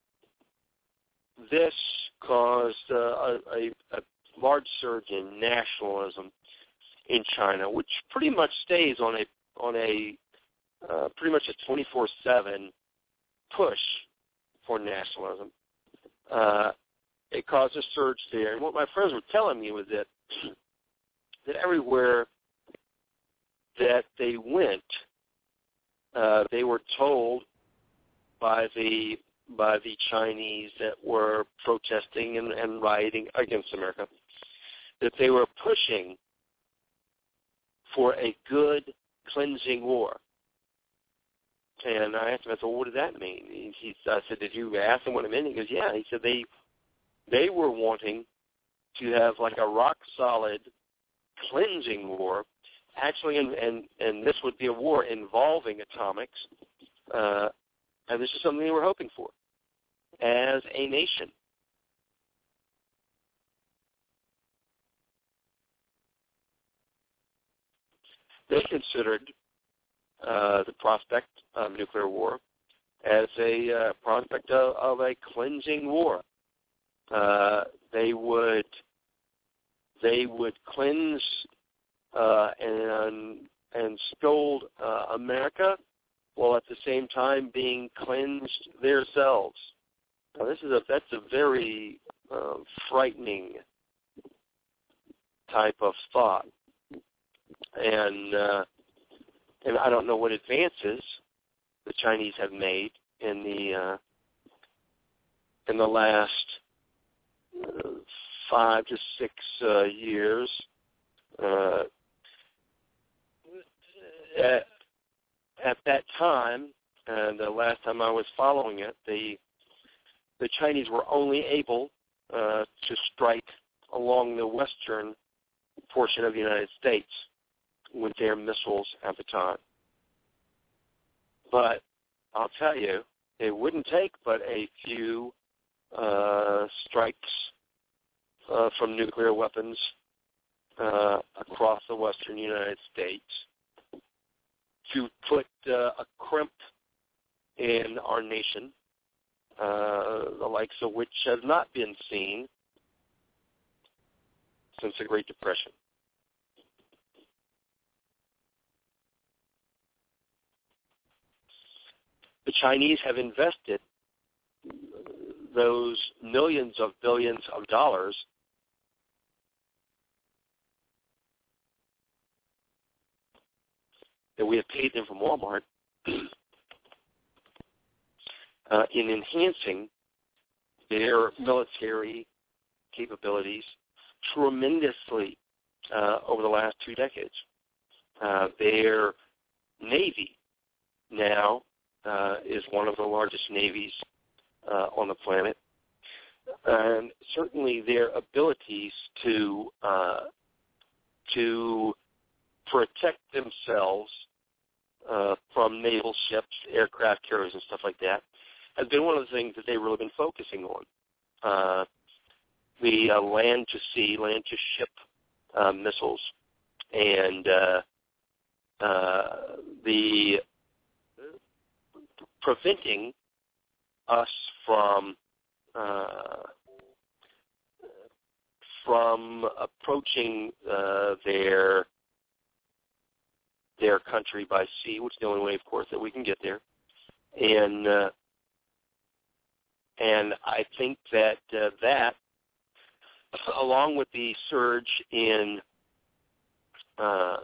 this caused uh, a, a, a large surge in nationalism in China, which pretty much stays on a on a uh, pretty much a twenty-four seven push for nationalism. Uh, it caused a surge there, and what my friends were telling me was that that everywhere that they went, uh, they were told by the by the Chinese that were protesting and, and rioting against America that they were pushing for a good cleansing war. And I asked him, I said, well, what did that mean? He, he, I said, did you ask him what it meant? He goes, yeah. He said they they were wanting to have like a rock-solid cleansing war, actually, and, and, and this would be a war involving atomics, uh, and this is something they were hoping for as a nation. They considered uh, the prospect of nuclear war as a uh, prospect of, of a cleansing war. Uh, they would they would cleanse uh, and and scold uh, America, while at the same time being cleansed themselves. Now, this is a that's a very uh, frightening type of thought, and uh, and I don't know what advances the Chinese have made in the uh, in the last uh, five to six uh, years. Uh, at, at that time, and the last time I was following it, the the Chinese were only able uh, to strike along the western portion of the United States with their missiles at the time. But I'll tell you, it wouldn't take but a few uh, strikes uh, from nuclear weapons uh, across the western United States to put uh, a crimp in our nation, uh, the likes of which have not been seen since the Great Depression. The Chinese have invested those millions of billions of dollars that we have paid them from Walmart uh, in enhancing their military capabilities tremendously uh, over the last two decades. Uh, their Navy now uh, is one of the largest navies uh, on the planet, and certainly their abilities to uh, to protect themselves uh, from naval ships, aircraft carriers, and stuff like that has been one of the things that they've really been focusing on. Uh, the uh, land-to-sea, land-to-ship uh, missiles, and uh, uh, the preventing us from uh, from approaching uh, their their country by sea, which is the only way, of course, that we can get there. And uh, and I think that uh, that, along with the surge in uh,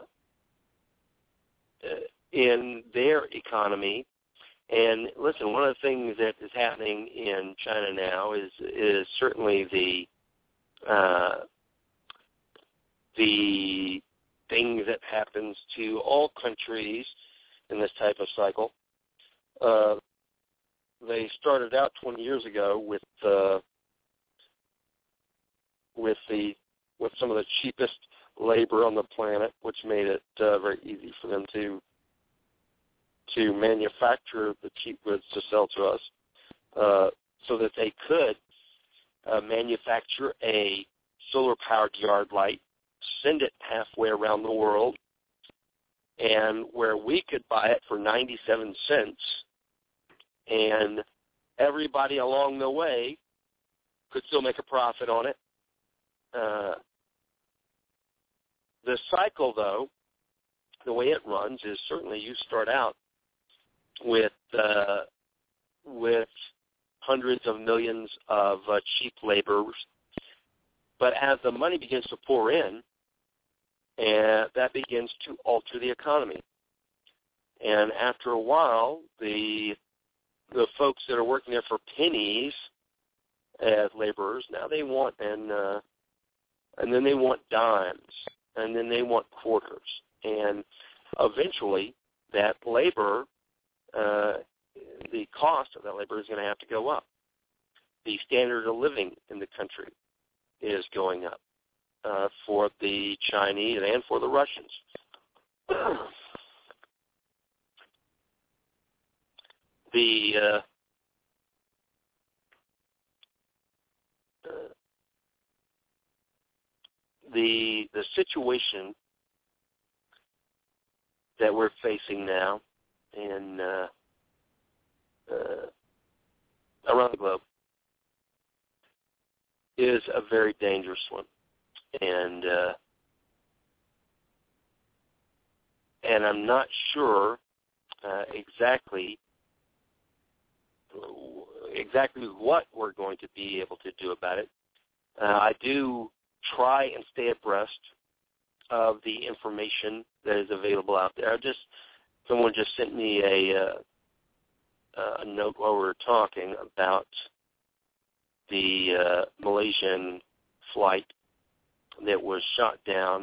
in their economy, and listen, one of the things that is happening in China now is is certainly the uh, the thing that happens to all countries in this type of cycle. Uh, they started out twenty years ago with uh, with the with some of the cheapest labor on the planet, which made it uh, very easy for them to to manufacture the cheap goods to sell to us, uh, so that they could uh, manufacture a solar-powered yard light, send it halfway around the world, and where we could buy it for ninety-seven cents, and everybody along the way could still make a profit on it. Uh, the cycle, though, the way it runs is certainly you start out with uh, with hundreds of millions of uh, cheap laborers, but as the money begins to pour in, and that begins to alter the economy. And after a while, the the folks that are working there for pennies as laborers, now they want, and uh, and then they want dimes, and then they want quarters. And eventually, that labor, uh, the cost of that labor is going to have to go up. The standard of living in the country is going up. Uh, for the Chinese and for the Russians. the uh, uh, the the situation that we're facing now in uh, uh, around the globe is a very dangerous one. And uh, and I'm not sure uh, exactly exactly what we're going to be able to do about it. Uh, I do try and stay abreast of the information that is available out there. I just someone just sent me a uh, a note while we were talking about the uh, Malaysian flight that was shot down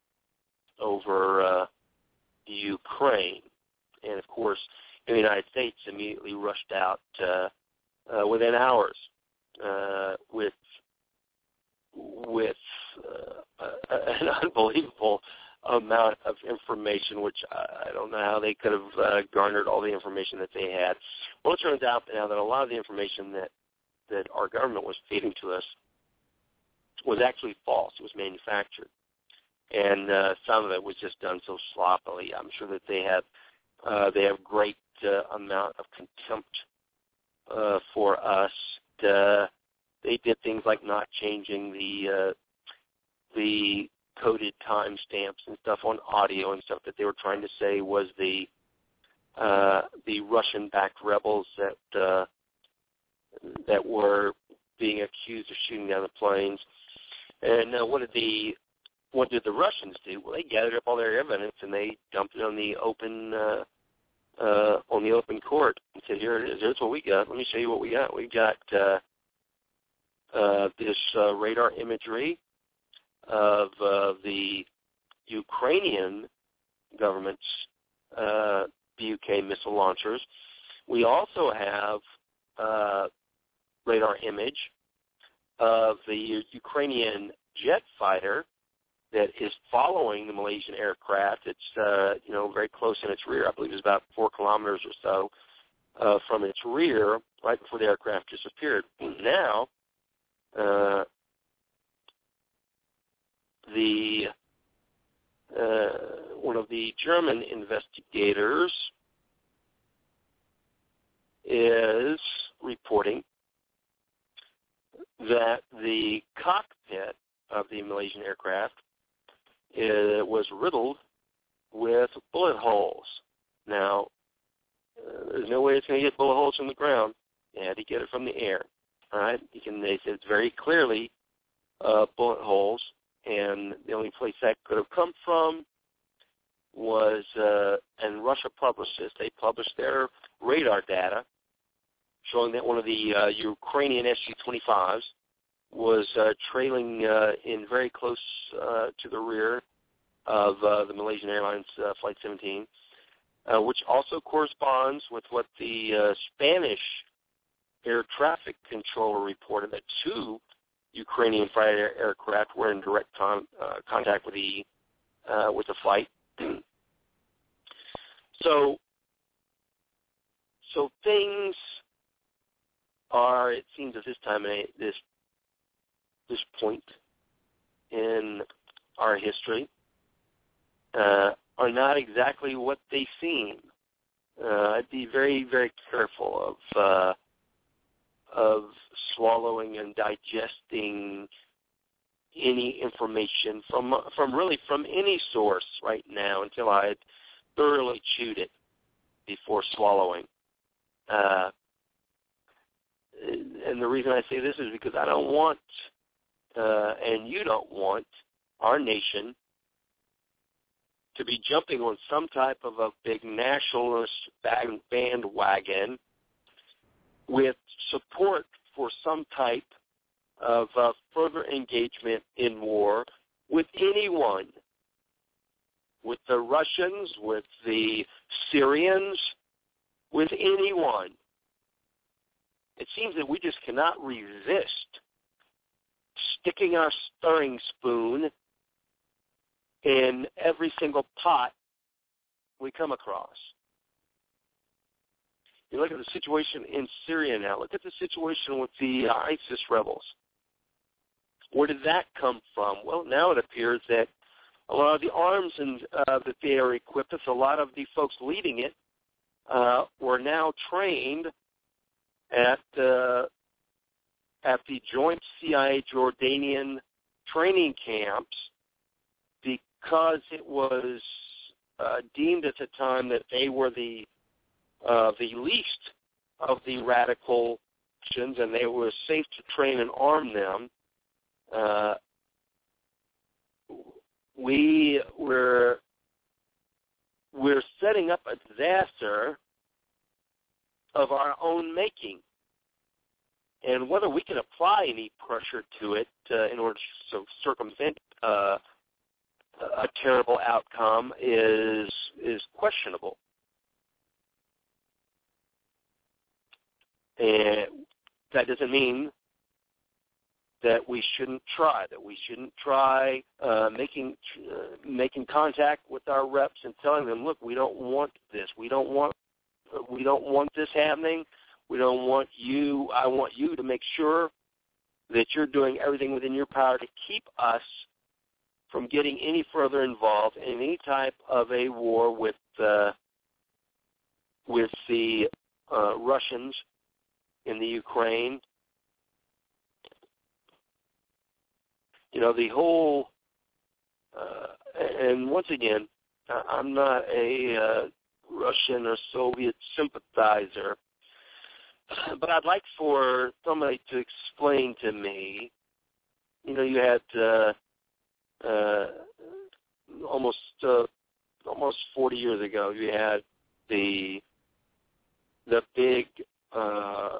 over uh, Ukraine. And, of course, the United States immediately rushed out uh, uh, within hours uh, with with uh, an unbelievable amount of information, which I don't know how they could have uh, garnered all the information that they had. Well, it turns out now that a lot of the information that, that our government was feeding to us was actually false. It was manufactured. And uh, some of it was just done so sloppily. I'm sure that they have uh, they have great uh, amount of contempt uh, for us. Uh, they did things like not changing the uh, the coded timestamps and stuff on audio and stuff that they were trying to say was the uh, the Russian-backed rebels that uh, that were being accused of shooting down the planes. And uh, what did the what did the Russians do? Well, they gathered up all their evidence and they dumped it on the open uh, uh, on the open court and said, "Here it is. Here's what we got. Let me show you what we got. We got uh, uh, this uh, radar imagery of uh, the Ukrainian government's uh, B U K missile launchers. We also have uh, radar image of the Ukrainian jet fighter that is following the Malaysian aircraft. It's uh, you know very close in its rear. I believe it's about four kilometers or so uh, from its rear, right before the aircraft disappeared. Now, uh, the uh, one of the German investigators is reporting that the cockpit of the Malaysian aircraft uh, was riddled with bullet holes. Now, uh, there's no way it's going to get bullet holes from the ground. You had to get it from the air. All right? You can, they said very clearly uh, bullet holes, and the only place that could have come from was, uh, and Russia published this. They published their radar data showing that one of the uh, Ukrainian S U twenty-fives was uh, trailing uh, in very close uh, to the rear of uh, the Malaysian Airlines uh, Flight seventeen, uh, which also corresponds with what the uh, Spanish air traffic controller reported, that two Ukrainian fighter aircraft were in direct con- uh, contact with the uh, with the flight. so, so things are, it seems at this time, this this point in our history uh, are not exactly what they seem. Uh, I'd be very, very careful of uh, of swallowing and digesting any information from from really from any source right now until I had thoroughly chewed it before swallowing. Uh, and the reason I say this is because I don't want, uh, and you don't want, our nation to be jumping on some type of a big nationalist bandwagon with support for some type of uh, further engagement in war with anyone, with the Russians, with the Syrians, with anyone. It seems that we just cannot resist sticking our stirring spoon in every single pot we come across. You look at the situation in Syria now. Look at the situation with the ISIS rebels. Where did that come from? Well, now it appears that a lot of the arms and, uh, that they are equipped with, a lot of the folks leading it, uh, were now trained at uh, at the joint C I A Jordanian training camps because it was uh, deemed at the time that they were the uh, the least of the radical options, and they were safe to train and arm them. Uh, we were we're setting up a disaster of our own making, and whether we can apply any pressure to it uh, in order to circumvent uh, a terrible outcome is is questionable. And that doesn't mean that we shouldn't try, that we shouldn't try uh, making uh, making contact with our reps and telling them, look, we don't want this. We don't want we don't want this happening. We don't want you. I want you to make sure that you're doing everything within your power to keep us from getting any further involved in any type of a war with uh, with the uh, Russians in the Ukraine. You know, the whole, uh, and once again, I'm not a uh, Russian or Soviet sympathizer, but I'd like for somebody to explain to me, you know, you had uh, uh, almost uh, almost forty years ago, you had the the big uh,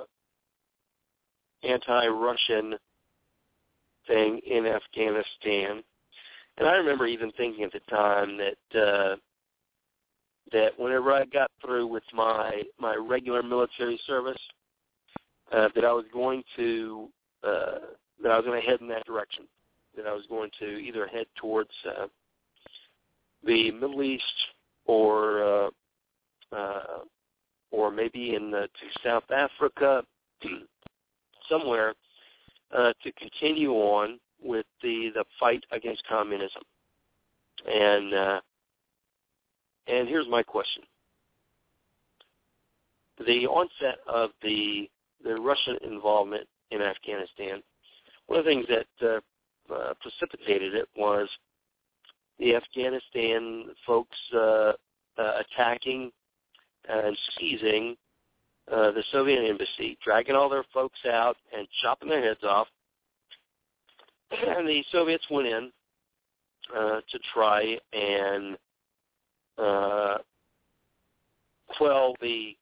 anti-Russian thing in Afghanistan, and I remember even thinking at the time that uh, that whenever I got through with my my regular military service, uh, that I was going to uh, that I was going to head in that direction, that I was going to either head towards uh, the Middle East or uh, uh, or maybe in uh, to South Africa, somewhere. Uh, to continue on with the, the fight against communism. And uh, and here's my question. The onset of the the Russian involvement in Afghanistan, one of the things that uh, uh, precipitated it was the Afghanistan folks uh, uh, attacking and seizing Uh, the Soviet embassy, dragging all their folks out and chopping their heads off. And the Soviets went in uh, to try and uh, quell the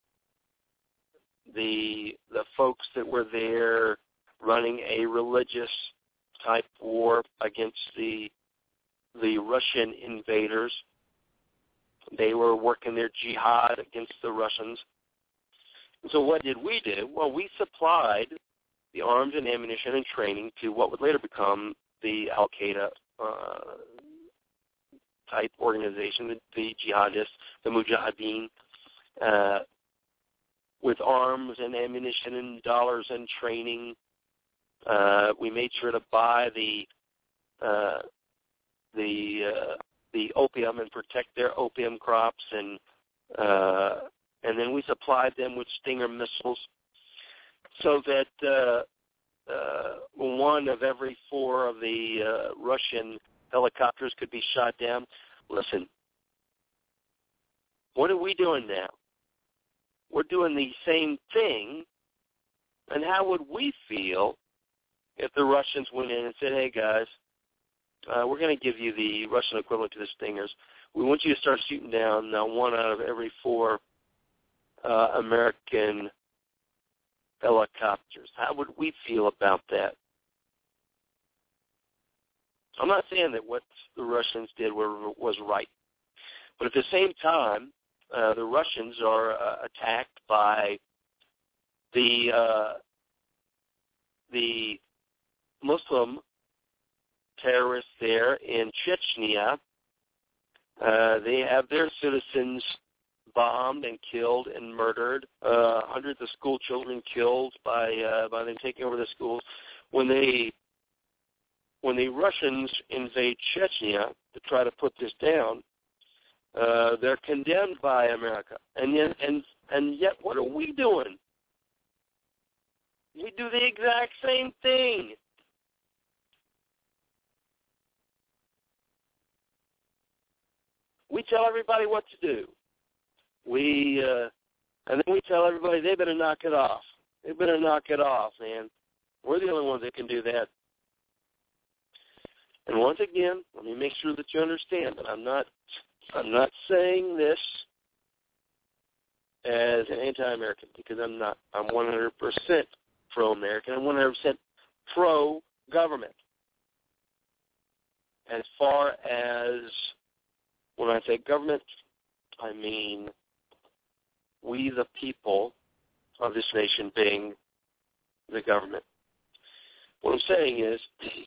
the the folks that were there running a religious type war against the the Russian invaders. They were working their jihad against the Russians. So what did we do? Well, we supplied the arms and ammunition and training to what would later become the Al-Qaeda uh, type organization, the, the jihadists, the Mujahideen, uh, with arms and ammunition and dollars and training Uh, we made sure to buy the uh, the uh, the opium and protect their opium crops, and uh, and then we supplied them with Stinger missiles, so that uh, uh, one of every four of the uh, Russian helicopters could be shot down. Listen, what are we doing now? We're doing the same thing, and how would we feel if the Russians went in and said, hey, guys, uh, we're going to give you the Russian equivalent to the Stingers. We want you to start shooting down uh, one out of every four uh, American helicopters. How would we feel about that? I'm not saying that what the Russians did were, was right, but at the same time, uh, the Russians are uh, attacked by the uh, the Muslim terrorists there in Chechnya. Uh, they have their citizens bombed and killed and murdered. Uh, hundreds of school children killed by uh, by them taking over the schools. When they when the Russians invade Chechnya to try to put this down, uh, they're condemned by America. And yet, and and yet, what are we doing? We do the exact same thing. We tell everybody what to do. We uh, and then we tell everybody they better knock it off. They better knock it off, man. We're the only ones that can do that. And once again, let me make sure that you understand that I'm not I'm not saying this as an anti-American, because I'm not. I'm one hundred percent pro-American. I'm one hundred percent pro-government. As far as when I say government, I mean we the people of this nation being the government. What I'm saying is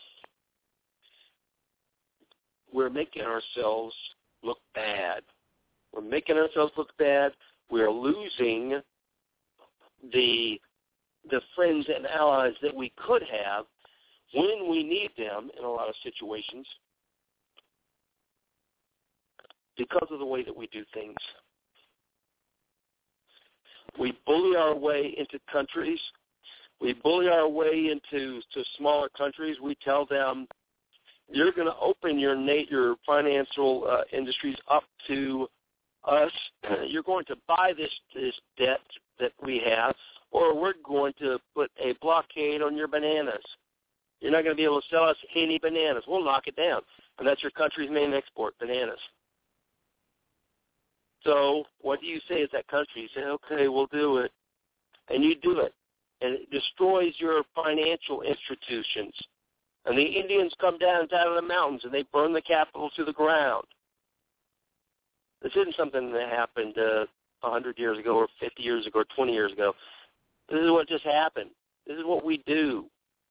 we're making ourselves look bad. We're making ourselves look bad. We're losing the the friends and allies that we could have when we need them in a lot of situations because of the way that we do things. We bully our way into countries. We bully our way into to smaller countries. We tell them, you're going to open your your financial uh, industries up to us. You're going to buy this this debt that we have, or we're going to put a blockade on your bananas. You're not going to be able to sell us any bananas. We'll knock it down. And that's your country's main export, bananas. So what do you say as that country? You say, okay, we'll do it. And you do it. And it destroys your financial institutions. And the Indians come down out of the mountains and they burn the capital to the ground. This isn't something that happened uh, one hundred years ago or fifty years ago or twenty years ago. This is what just happened. This is what we do.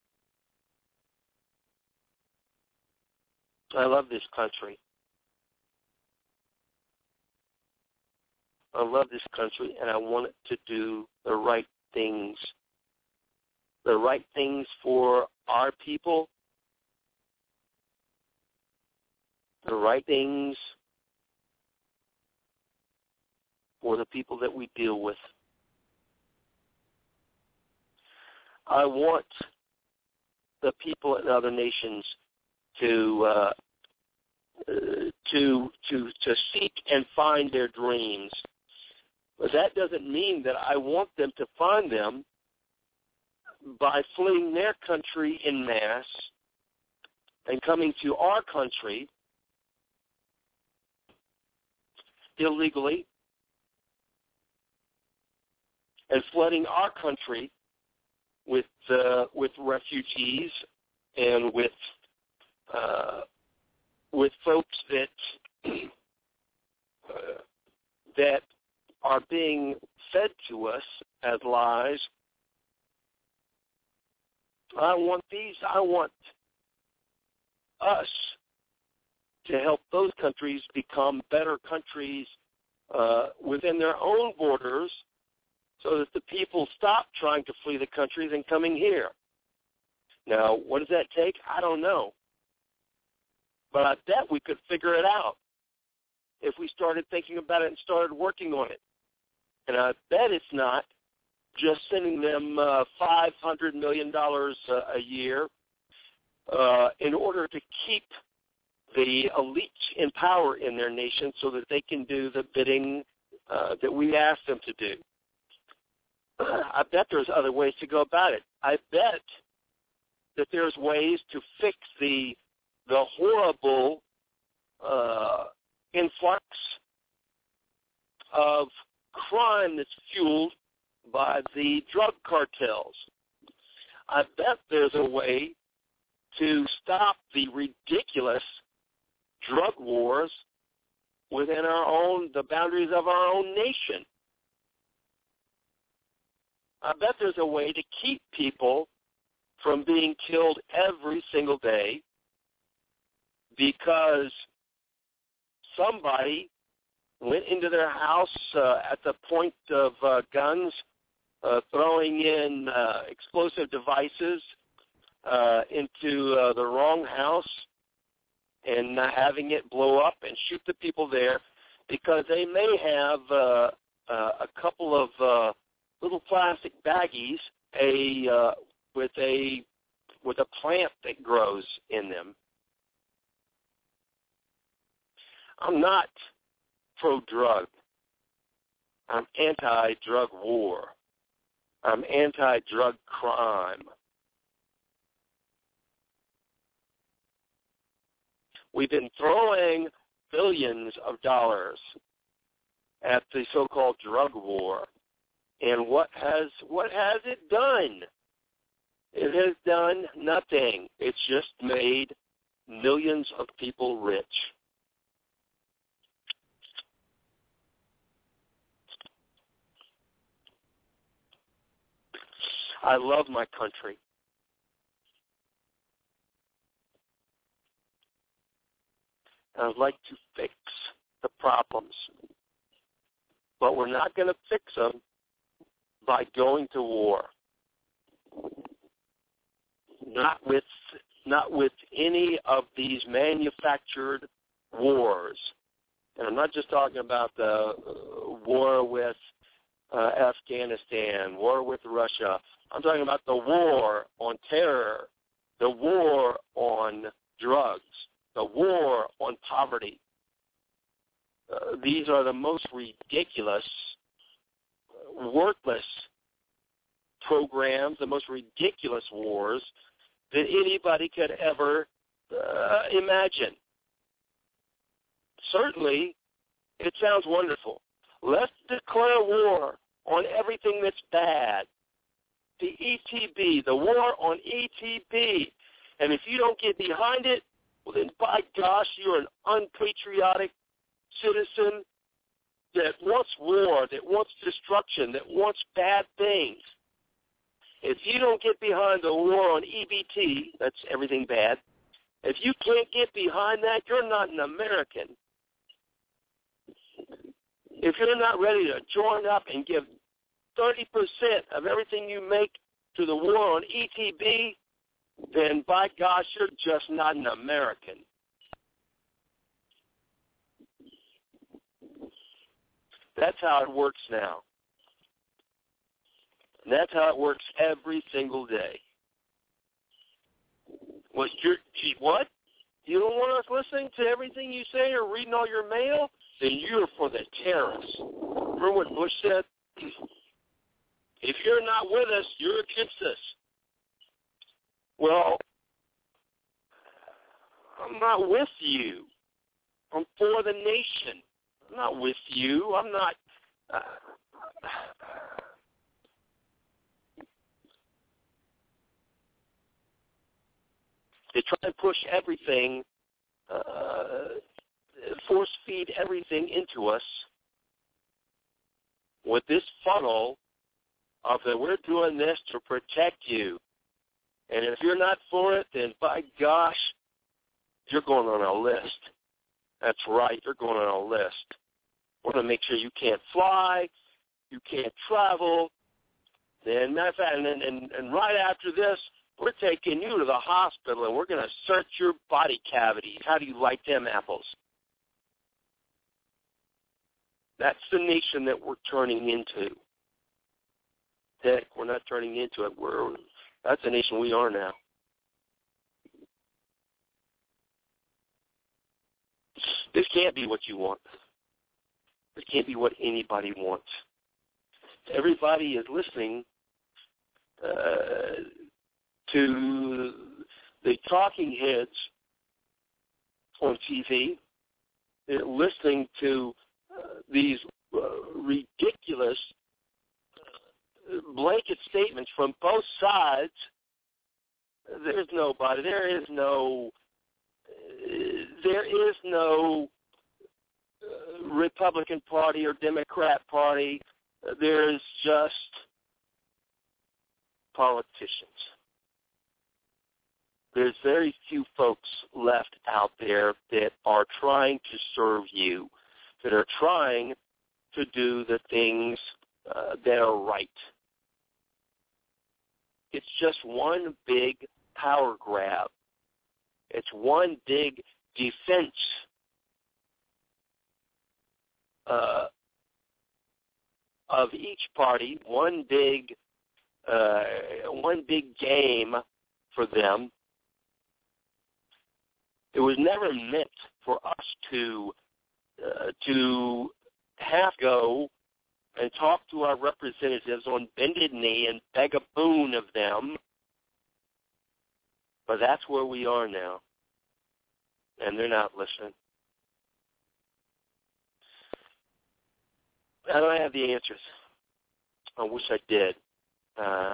I love this country. I love this country, and I want it to do the right things. The right things for our people. The right things for the people that we deal with. I want the people in other nations to uh, to to to seek and find their dreams. But that doesn't mean that I want them to find them by fleeing their country en masse and coming to our country illegally and flooding our country with uh, with refugees and with uh, with folks that uh, that are being fed to us as lies. I want these. I want us to help those countries become better countries uh, within their own borders, so that the people stop trying to flee the countries and coming here. Now, what does that take? I don't know. But I bet we could figure it out if we started thinking about it and started working on it. And I bet it's not just sending them uh, five hundred million dollars uh, a year uh, in order to keep the elite in power in their nation so that they can do the bidding uh, that we ask them to do. I bet there's other ways to go about it. I bet that there's ways to fix the the horrible uh, influx of crime that's fueled by the drug cartels. I bet there's a way to stop the ridiculous drug wars within our own, the boundaries of our own nation. I bet there's a way to keep people from being killed every single day because somebody went into their house uh, at the point of uh, guns, uh, throwing in uh, explosive devices uh, into uh, the wrong house and uh, having it blow up and shoot the people there because they may have uh, uh, a couple of uh, little plastic baggies a uh, with a with a plant that grows in them. I'm not pro-drug. I'm anti-drug war. I'm anti-drug crime. We've been throwing billions of dollars at the so-called drug war. And what has what has it done? It has done nothing. It's just made millions of people rich. I love my country. I'd like to fix the problems. But we're not going to fix them by going to war. Not with not with any of these manufactured wars. And I'm not just talking about the uh, war with uh, Afghanistan, war with Russia. I'm talking about the war on terror, the war on drugs, the war on poverty. Uh, these are the most ridiculous, worthless programs, the most ridiculous wars that anybody could ever uh, imagine. Certainly, it sounds wonderful. Let's declare war on everything that's bad. The E T B, the war on E T B. And if you don't get behind it, well then, by gosh, you're an unpatriotic citizen that wants war, that wants destruction, that wants bad things. If you don't get behind the war on E B T, that's everything bad, if you can't get behind that, you're not an American. If you're not ready to join up and give thirty percent of everything you make to the war on E T B, then by gosh, you're just not an American. That's how it works now. And that's how it works every single day. What, you're, gee, what? You don't want us listening to everything you say or reading all your mail? Then you're for the terrorists. Remember what Bush said? If you're not with us, you're against us. Well, I'm not with you. I'm for the nation. I'm not with you. I'm not... Uh, they try to push everything, uh, force feed everything into us with this funnel of that we're doing this to protect you. And if you're not for it, then by gosh, you're going on a list. That's right, you're going on a list. We're going to make sure you can't fly, you can't travel. Then, matter of fact, and, and, and right after this, we're taking you to the hospital and we're going to search your body cavities. How do you like them apples? That's the nation that we're turning into. Heck, we're not turning into it. We're that's the nation we are now. This can't be what you want. This can't be what anybody wants. Everybody is listening uh, to the talking heads on T V. They're listening to uh, these uh, ridiculous uh, blanket statements from both sides. There's nobody. There is no. Uh, there is no uh, Republican Party or Democrat Party. Uh, there's just politicians. There's very few folks left out there that are trying to serve you, that are trying to do the things uh, that are right. It's just one big power grab. It's one big defense uh, of each party, one big, uh, one big game for them. It was never meant for us to uh, to have to go and talk to our representatives on bended knee and beg a boon of them. But that's where we are now, and they're not listening. I don't have the answers. I wish I did. Uh,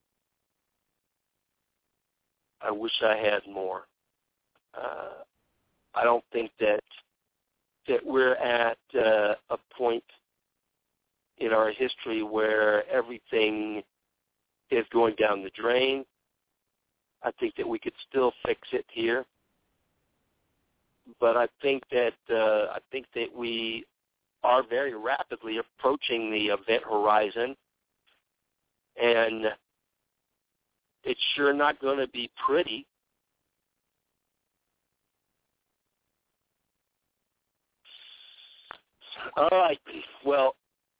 I wish I had more. Uh, I don't think that that we're at uh, a point in our history where everything is going down the drain. I think that we could still fix it here, but I think that uh, I think that we are very rapidly approaching the event horizon, and it's sure not going to be pretty. All right. Well,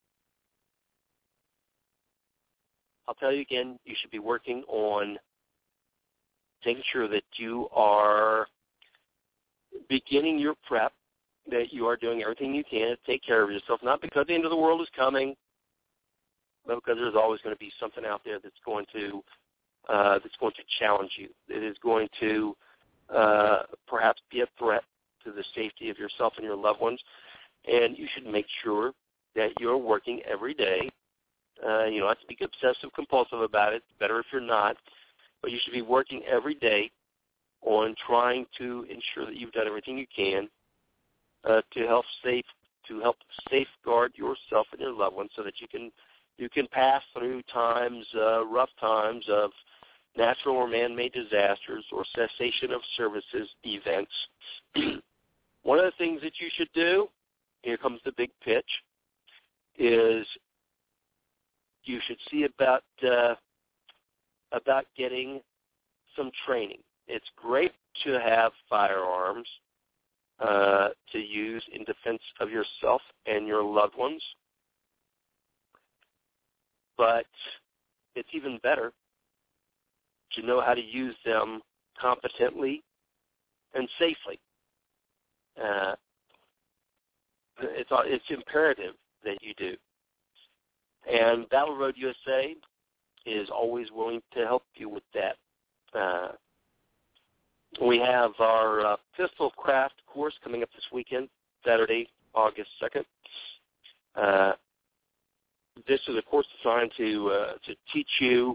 I'll tell you again, you should be working on making sure that you are beginning your prep, that you are doing everything you can to take care of yourself, not because the end of the world is coming, but because there's always going to be something out there that's going to uh, that's going to challenge you. It is going to uh, perhaps be a threat to the safety of yourself and your loved ones, and you should make sure that you're working every day. Uh, you don't have to be obsessive compulsive about it. It's better if you're not. But you should be working every day on trying to ensure that you've done everything you can uh, to help safe to help safeguard yourself and your loved ones, so that you can you can pass through times, uh, rough times of natural or man-made disasters or cessation of services events. One of the things that you should do, here comes the big pitch, is you should see about uh, about getting some training. It's great to have firearms uh, to use in defense of yourself and your loved ones, but it's even better to know how to use them competently and safely. Uh, it's it's imperative that you do. And Battle Road U S A is always willing to help you with that. Uh, we have our uh, pistol craft course coming up this weekend, Saturday, August second. Uh, this is a course designed to uh, to teach you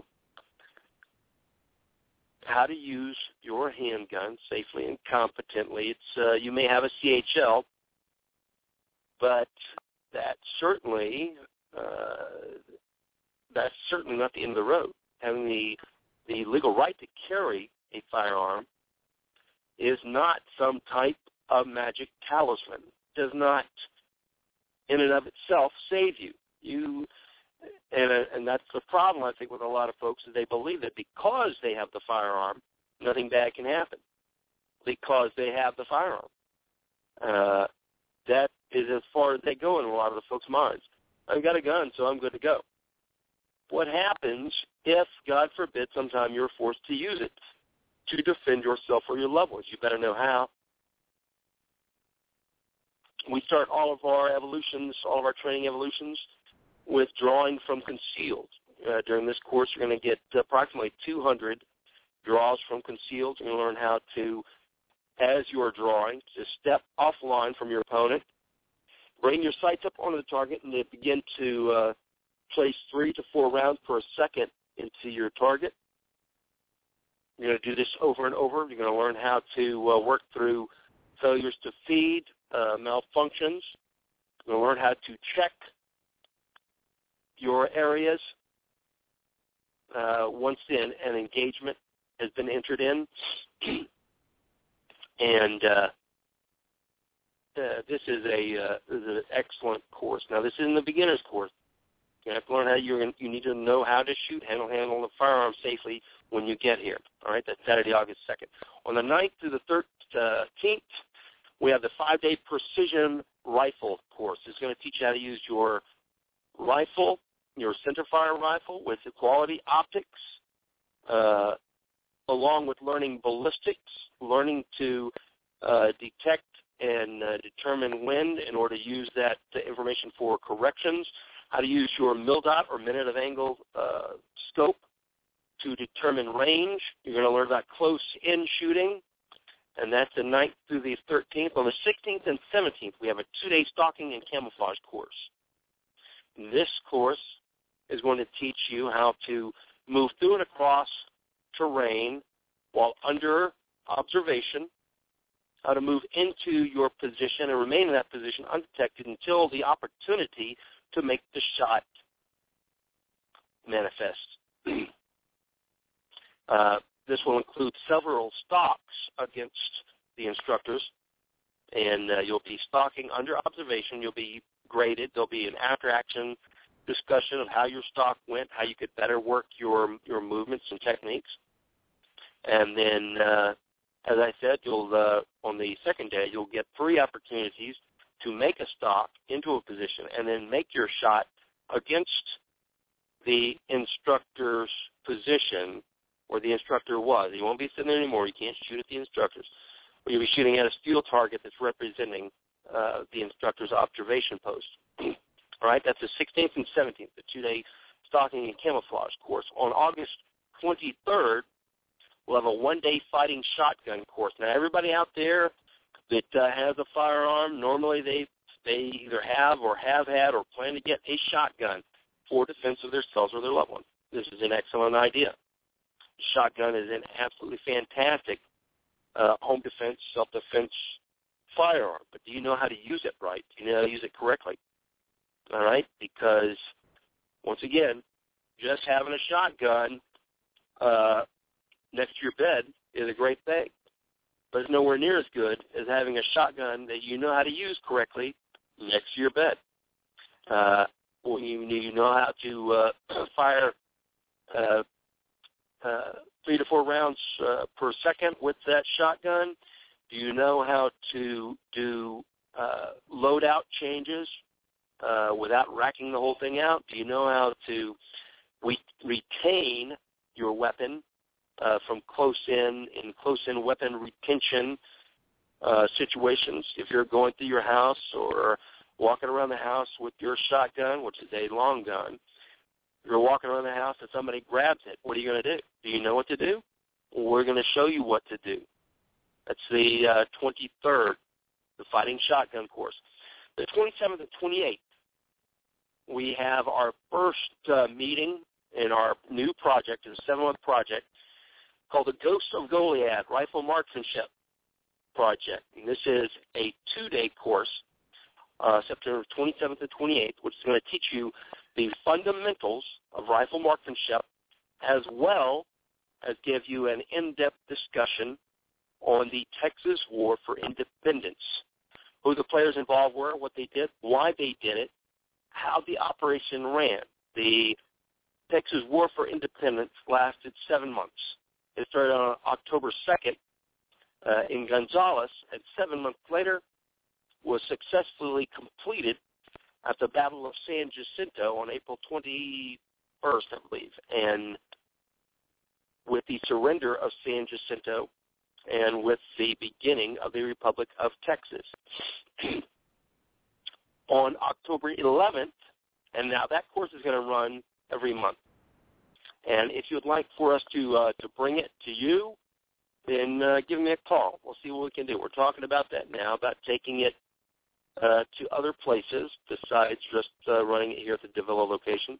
how to use your handgun safely and competently. It's uh, you may have a C H L, but that certainly uh, that's certainly not the end of the road. Having the the legal right to carry a firearm is not some type of magic talisman. It does not, in and of itself, save you. You And, uh, and that's the problem, I think, with a lot of folks is they believe that because they have the firearm, nothing bad can happen because they have the firearm. Uh, that is as far as they go in a lot of the folks' minds. I've got a gun, so I'm good to go. What happens if, God forbid, sometime you're forced to use it to defend yourself or your loved ones? You better know how. We start all of our evolutions, all of our training evolutions, with drawing from concealed. Uh, during this course, you're going to get approximately two hundred draws from concealed. You're going to learn how to, as you're drawing, to step offline from your opponent, bring your sights up onto the target, and then begin to uh, place three to four rounds per second into your target. You're going to do this over and over. You're going to learn how to uh, work through failures to feed, uh, malfunctions. You're going to learn how to check your areas uh, once in an engagement has been entered in. and uh, uh, this is a uh, this is an excellent course. Now, this isn't the beginner's course. You have to learn how you're. You need to know how to shoot, handle, handle the firearm safely when you get here. All right, that's Saturday, August second. On the ninth through the thirteenth, we have the five-day precision rifle course. It's going to teach you how to use your rifle, your centerfire rifle with the quality optics, uh, along with learning ballistics, learning to uh, detect and uh, determine wind in order to use that uh, information for corrections, how to use your MILDOT or minute of angle uh, scope to determine range. You're going to learn about close-in shooting, and that's the ninth through the thirteenth. On the sixteenth and seventeenth, we have a two-day stalking and camouflage course. This course is going to teach you how to move through and across terrain while under observation, how to move into your position and remain in that position undetected until the opportunity to make the shot manifest. uh, this will include several stalks against the instructors, and uh, you'll be stalking under observation. You'll be graded. There'll be an after-action discussion of how your stalk went, how you could better work your your movements and techniques. And then, uh, as I said, you'll uh, on the second day, you'll get three opportunities to make a stalk into a position and then make your shot against the instructor's position where the instructor was. You won't be sitting there anymore. You can't shoot at the instructors. But you'll be shooting at a steel target that's representing uh, the instructor's observation post. All right, that's the sixteenth and seventeenth, the two-day stalking and camouflage course. On August twenty-third, we'll have a one-day fighting shotgun course. Now, everybody out there that uh, has a firearm, normally they they either have or have had or plan to get a shotgun for defense of themselves or their loved one. This is an excellent idea. Shotgun is an absolutely fantastic uh, home defense, self-defense firearm. But do you know how to use it right? Do you know how to use it correctly? All right? Because, once again, just having a shotgun uh, next to your bed is a great thing. But it's nowhere near as good as having a shotgun that you know how to use correctly next to your bed. Uh, or you, you know how to uh, fire uh, uh, three to four rounds uh, per second with that shotgun. Do you know how to do uh, loadout changes uh, without racking the whole thing out? Do you know how to re- retain your weapon uh, from close-in in close-in weapon retention uh, situations? If you're going through your house or walking around the house with your shotgun, which is a long gun, you're walking around the house and somebody grabs it, what are you going to do? Do you know what to do? We're going to show you what to do. That's the uh, twenty-third, the fighting shotgun course. The twenty-seventh and twenty-eighth, we have our first uh, meeting in our new project, it's a seven-month project, called the Ghost of Goliad Rifle Marksmanship Project. And this is a two-day course, uh, September twenty-seventh and twenty-eighth, which is going to teach you the fundamentals of rifle marksmanship, as well as give you an in-depth discussion on the Texas War for Independence, who the players involved were, what they did, why they did it, how the operation ran. The Texas War for Independence lasted seven months. It started on October second uh, in Gonzales, and seven months later was successfully completed at the Battle of San Jacinto on April twenty-first, I believe, and with the surrender of San Jacinto and with the beginning of the Republic of Texas. On October eleventh, and now that course is going to run every month. And if you'd like for us to uh, to bring it to you, then uh, give me a call. We'll see what we can do. We're talking about that now, about taking it uh, to other places besides just uh, running it here at the Davila location.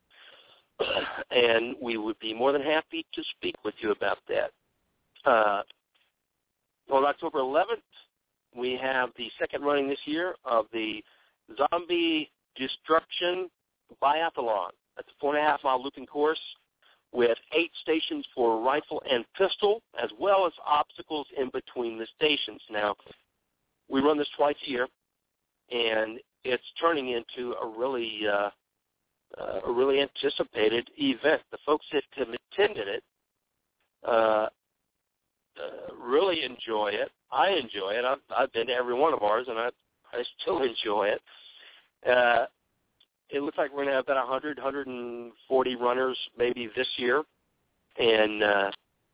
And we would be more than happy to speak with you about that. Uh, on October eleventh, we have the second running this year of the Zombie Destruction Biathlon. That's a four and a half mile looping course with eight stations for rifle and pistol, as well as obstacles in between the stations. Now, we run this twice a year, and it's turning into a really, uh, uh, a really anticipated event. The folks that have attended it uh, uh, really enjoy it. I enjoy it. I've, I've been to every one of ours, and I, I still enjoy it. Uh, it looks like we're going to have about one hundred, one hundred forty runners maybe this year, and uh,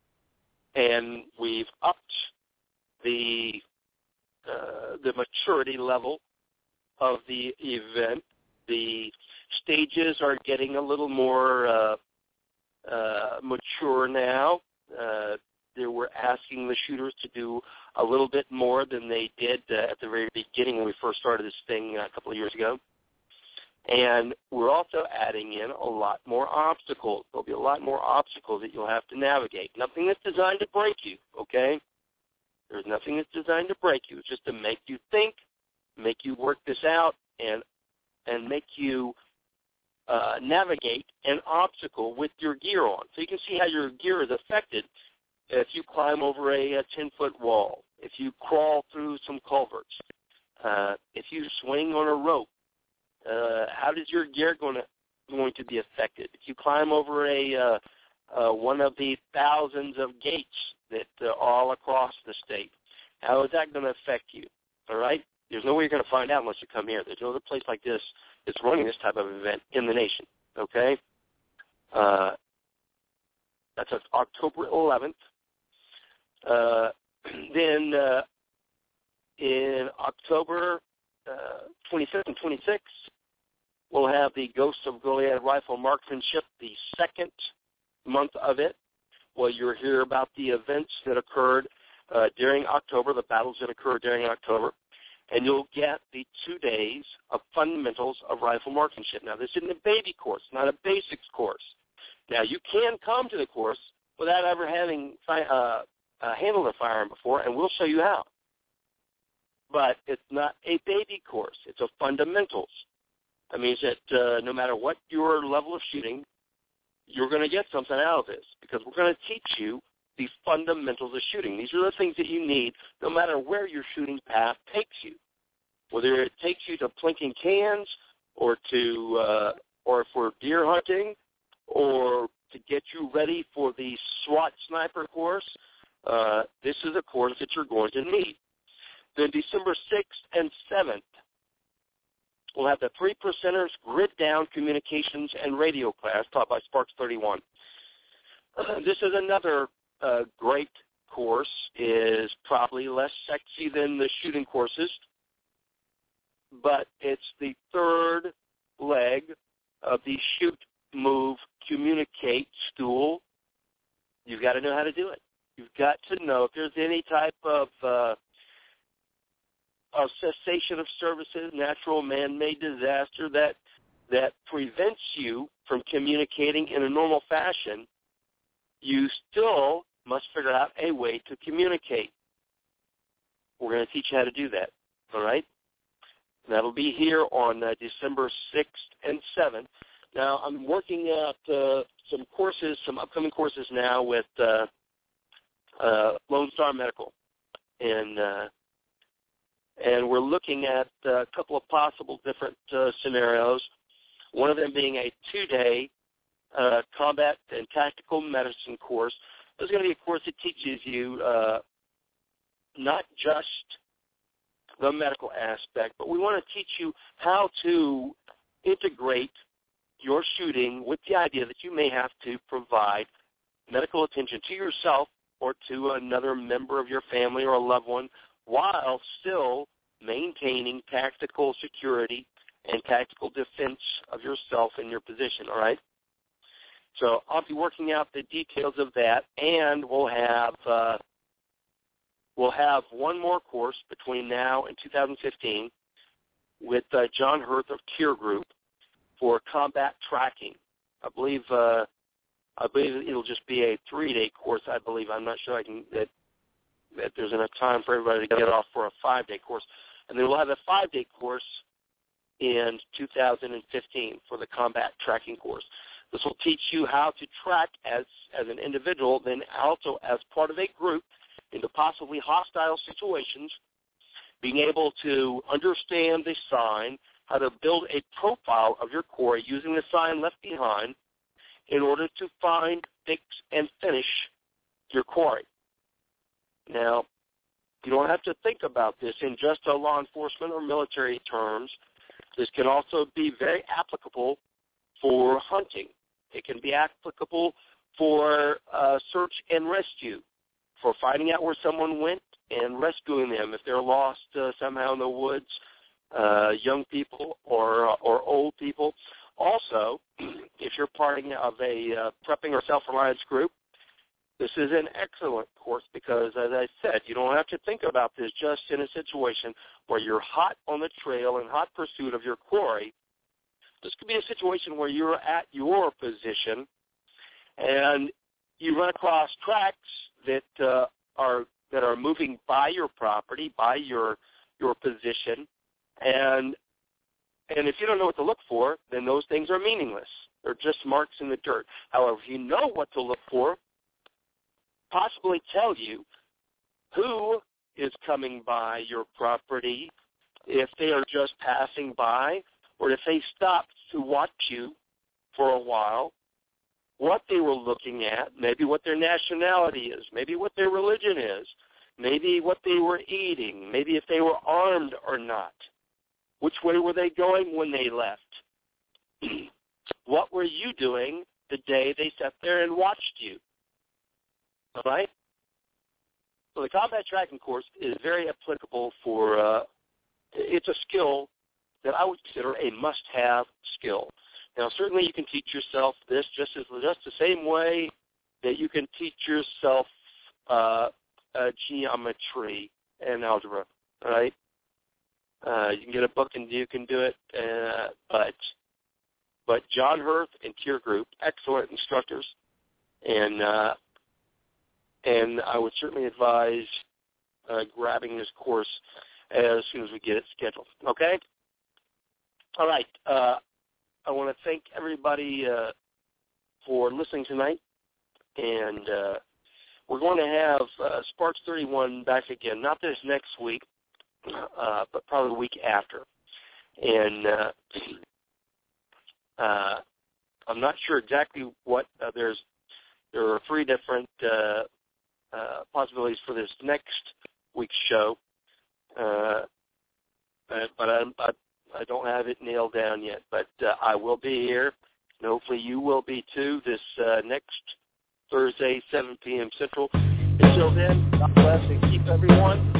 and we've upped the uh, the maturity level of the event. The stages are getting a little more uh, uh, mature now. Uh, they were asking the shooters to do a little bit more than they did uh, at the very beginning when we first started this thing a couple of years ago. And we're also adding in a lot more obstacles. There'll be a lot more obstacles that you'll have to navigate. Nothing that's designed to break you, okay? There's nothing that's designed to break you. It's just to make you think, make you work this out, and and make you uh, navigate an obstacle with your gear on. So you can see how your gear is affected if you climb over a, a ten-foot wall, if you crawl through some culverts, uh, if you swing on a rope. Uh, how does your gear going to going to be affected? If you climb over a uh, uh, one of the thousands of gates that uh, are all across the state, how is that going to affect you? All right? There's no way you're going to find out unless you come here. There's no other place like this that's running this type of event in the nation. Okay? Uh, that's October eleventh. Uh, then uh, in October uh, twenty-fifth and twenty-sixth, we'll have the Ghosts of Goliad Rifle Marksmanship, the second month of it. Well, you'll hear about the events that occurred uh, during October, the battles that occurred during October, and you'll get the two days of fundamentals of rifle marksmanship. Now, this isn't a baby course, not a basics course. Now, you can come to the course without ever having uh, uh, handled a firearm before, and we'll show you how. But it's not a baby course. It's a fundamentals. That means that uh, no matter what your level of shooting, you're going to get something out of this because we're going to teach you the fundamentals of shooting. These are the things that you need no matter where your shooting path takes you, whether it takes you to plinking cans or to uh, or for deer hunting or to get you ready for the SWAT sniper course. Uh, this is a course that you're going to need. Then December sixth and seventh, we'll have the Three Percenters Grid Down Communications and Radio class taught by Sparks thirty-one. Uh, this is another uh, great course. Is probably less sexy than the shooting courses, but it's the third leg of the Shoot, Move, Communicate stool. You've got to know how to do it. You've got to know if there's any type of uh, of cessation of services, natural man-made disaster that that prevents you from communicating in a normal fashion, you still must figure out a way to communicate. We're going to teach you how to do that, all right? That'll be here on uh, December sixth and seventh. Now, I'm working at uh, some courses, some upcoming courses now with uh, uh, Lone Star Medical, and uh, and we're looking at a couple of possible different uh, scenarios. one of them being a two-day uh, combat and tactical medicine course. There's going to be a course that teaches you uh, not just the medical aspect, but we want to teach you how to integrate your shooting with the idea that you may have to provide medical attention to yourself or to another member of your family or a loved one while still maintaining tactical security and tactical defense of yourself and your position, all right? So I'll be working out the details of that, and we'll have uh, we'll have one more course between now and two thousand fifteen with uh, John Hurth of Tier Group for combat tracking. I believe uh, I believe it'll just be a three-day course. I believe I'm not sure I can that that there's enough time for everybody to get off for a five-day course, and then we'll have a five-day course in two thousand fifteen for the combat tracking course. This will teach you how to track as, as an individual, then also as part of a group into possibly hostile situations, being able to understand the sign, how to build a profile of your quarry using the sign left behind in order to find, fix, and finish your quarry. Now, you don't have to think about this in just a law enforcement or military terms. This can also be very applicable for hunting. It can be applicable for uh, search and rescue, for finding out where someone went and rescuing them if they're lost uh, somehow in the woods, uh, young people or or old people. Also, if you're part of a uh, prepping or self-reliance group, this is an excellent course because, as I said, you don't have to think about this just in a situation where you're hot on the trail in hot pursuit of your quarry. This could be a situation where you're at your position and you run across tracks that uh, are that are moving by your property, by your your position, and and if you don't know what to look for, then those things are meaningless. They're just marks in the dirt. However, if you know what to look for, possibly tell you who is coming by your property, if they are just passing by, or if they stopped to watch you for a while, what they were looking at, maybe what their nationality is, maybe what their religion is, maybe what they were eating, maybe if they were armed or not. Which way were they going when they left? What were you doing the day they sat there and watched you? All right? So the combat tracking course is very applicable for, uh, it's a skill that I would consider a must-have skill. Now, certainly you can teach yourself this just as just the same way that you can teach yourself uh, uh, geometry and algebra, right? Uh, you can get a book and you can do it, uh, but but John Hurth and Tier Group, excellent instructors, and uh, and I would certainly advise uh, grabbing this course as soon as we get it scheduled. Okay. All right. Uh, I want to thank everybody uh, for listening tonight, and uh, we're going to have uh, Sparks thirty-one back again, not this next week, uh, but probably the week after. And uh, uh, I'm not sure exactly what uh, there's. There are three different uh, uh, possibilities for this next week's show, uh, but I'm. I, I don't have it nailed down yet, but uh, I will be here, and hopefully you will be too, this uh, next Thursday, seven p.m. Central. Until then, God bless and keep everyone.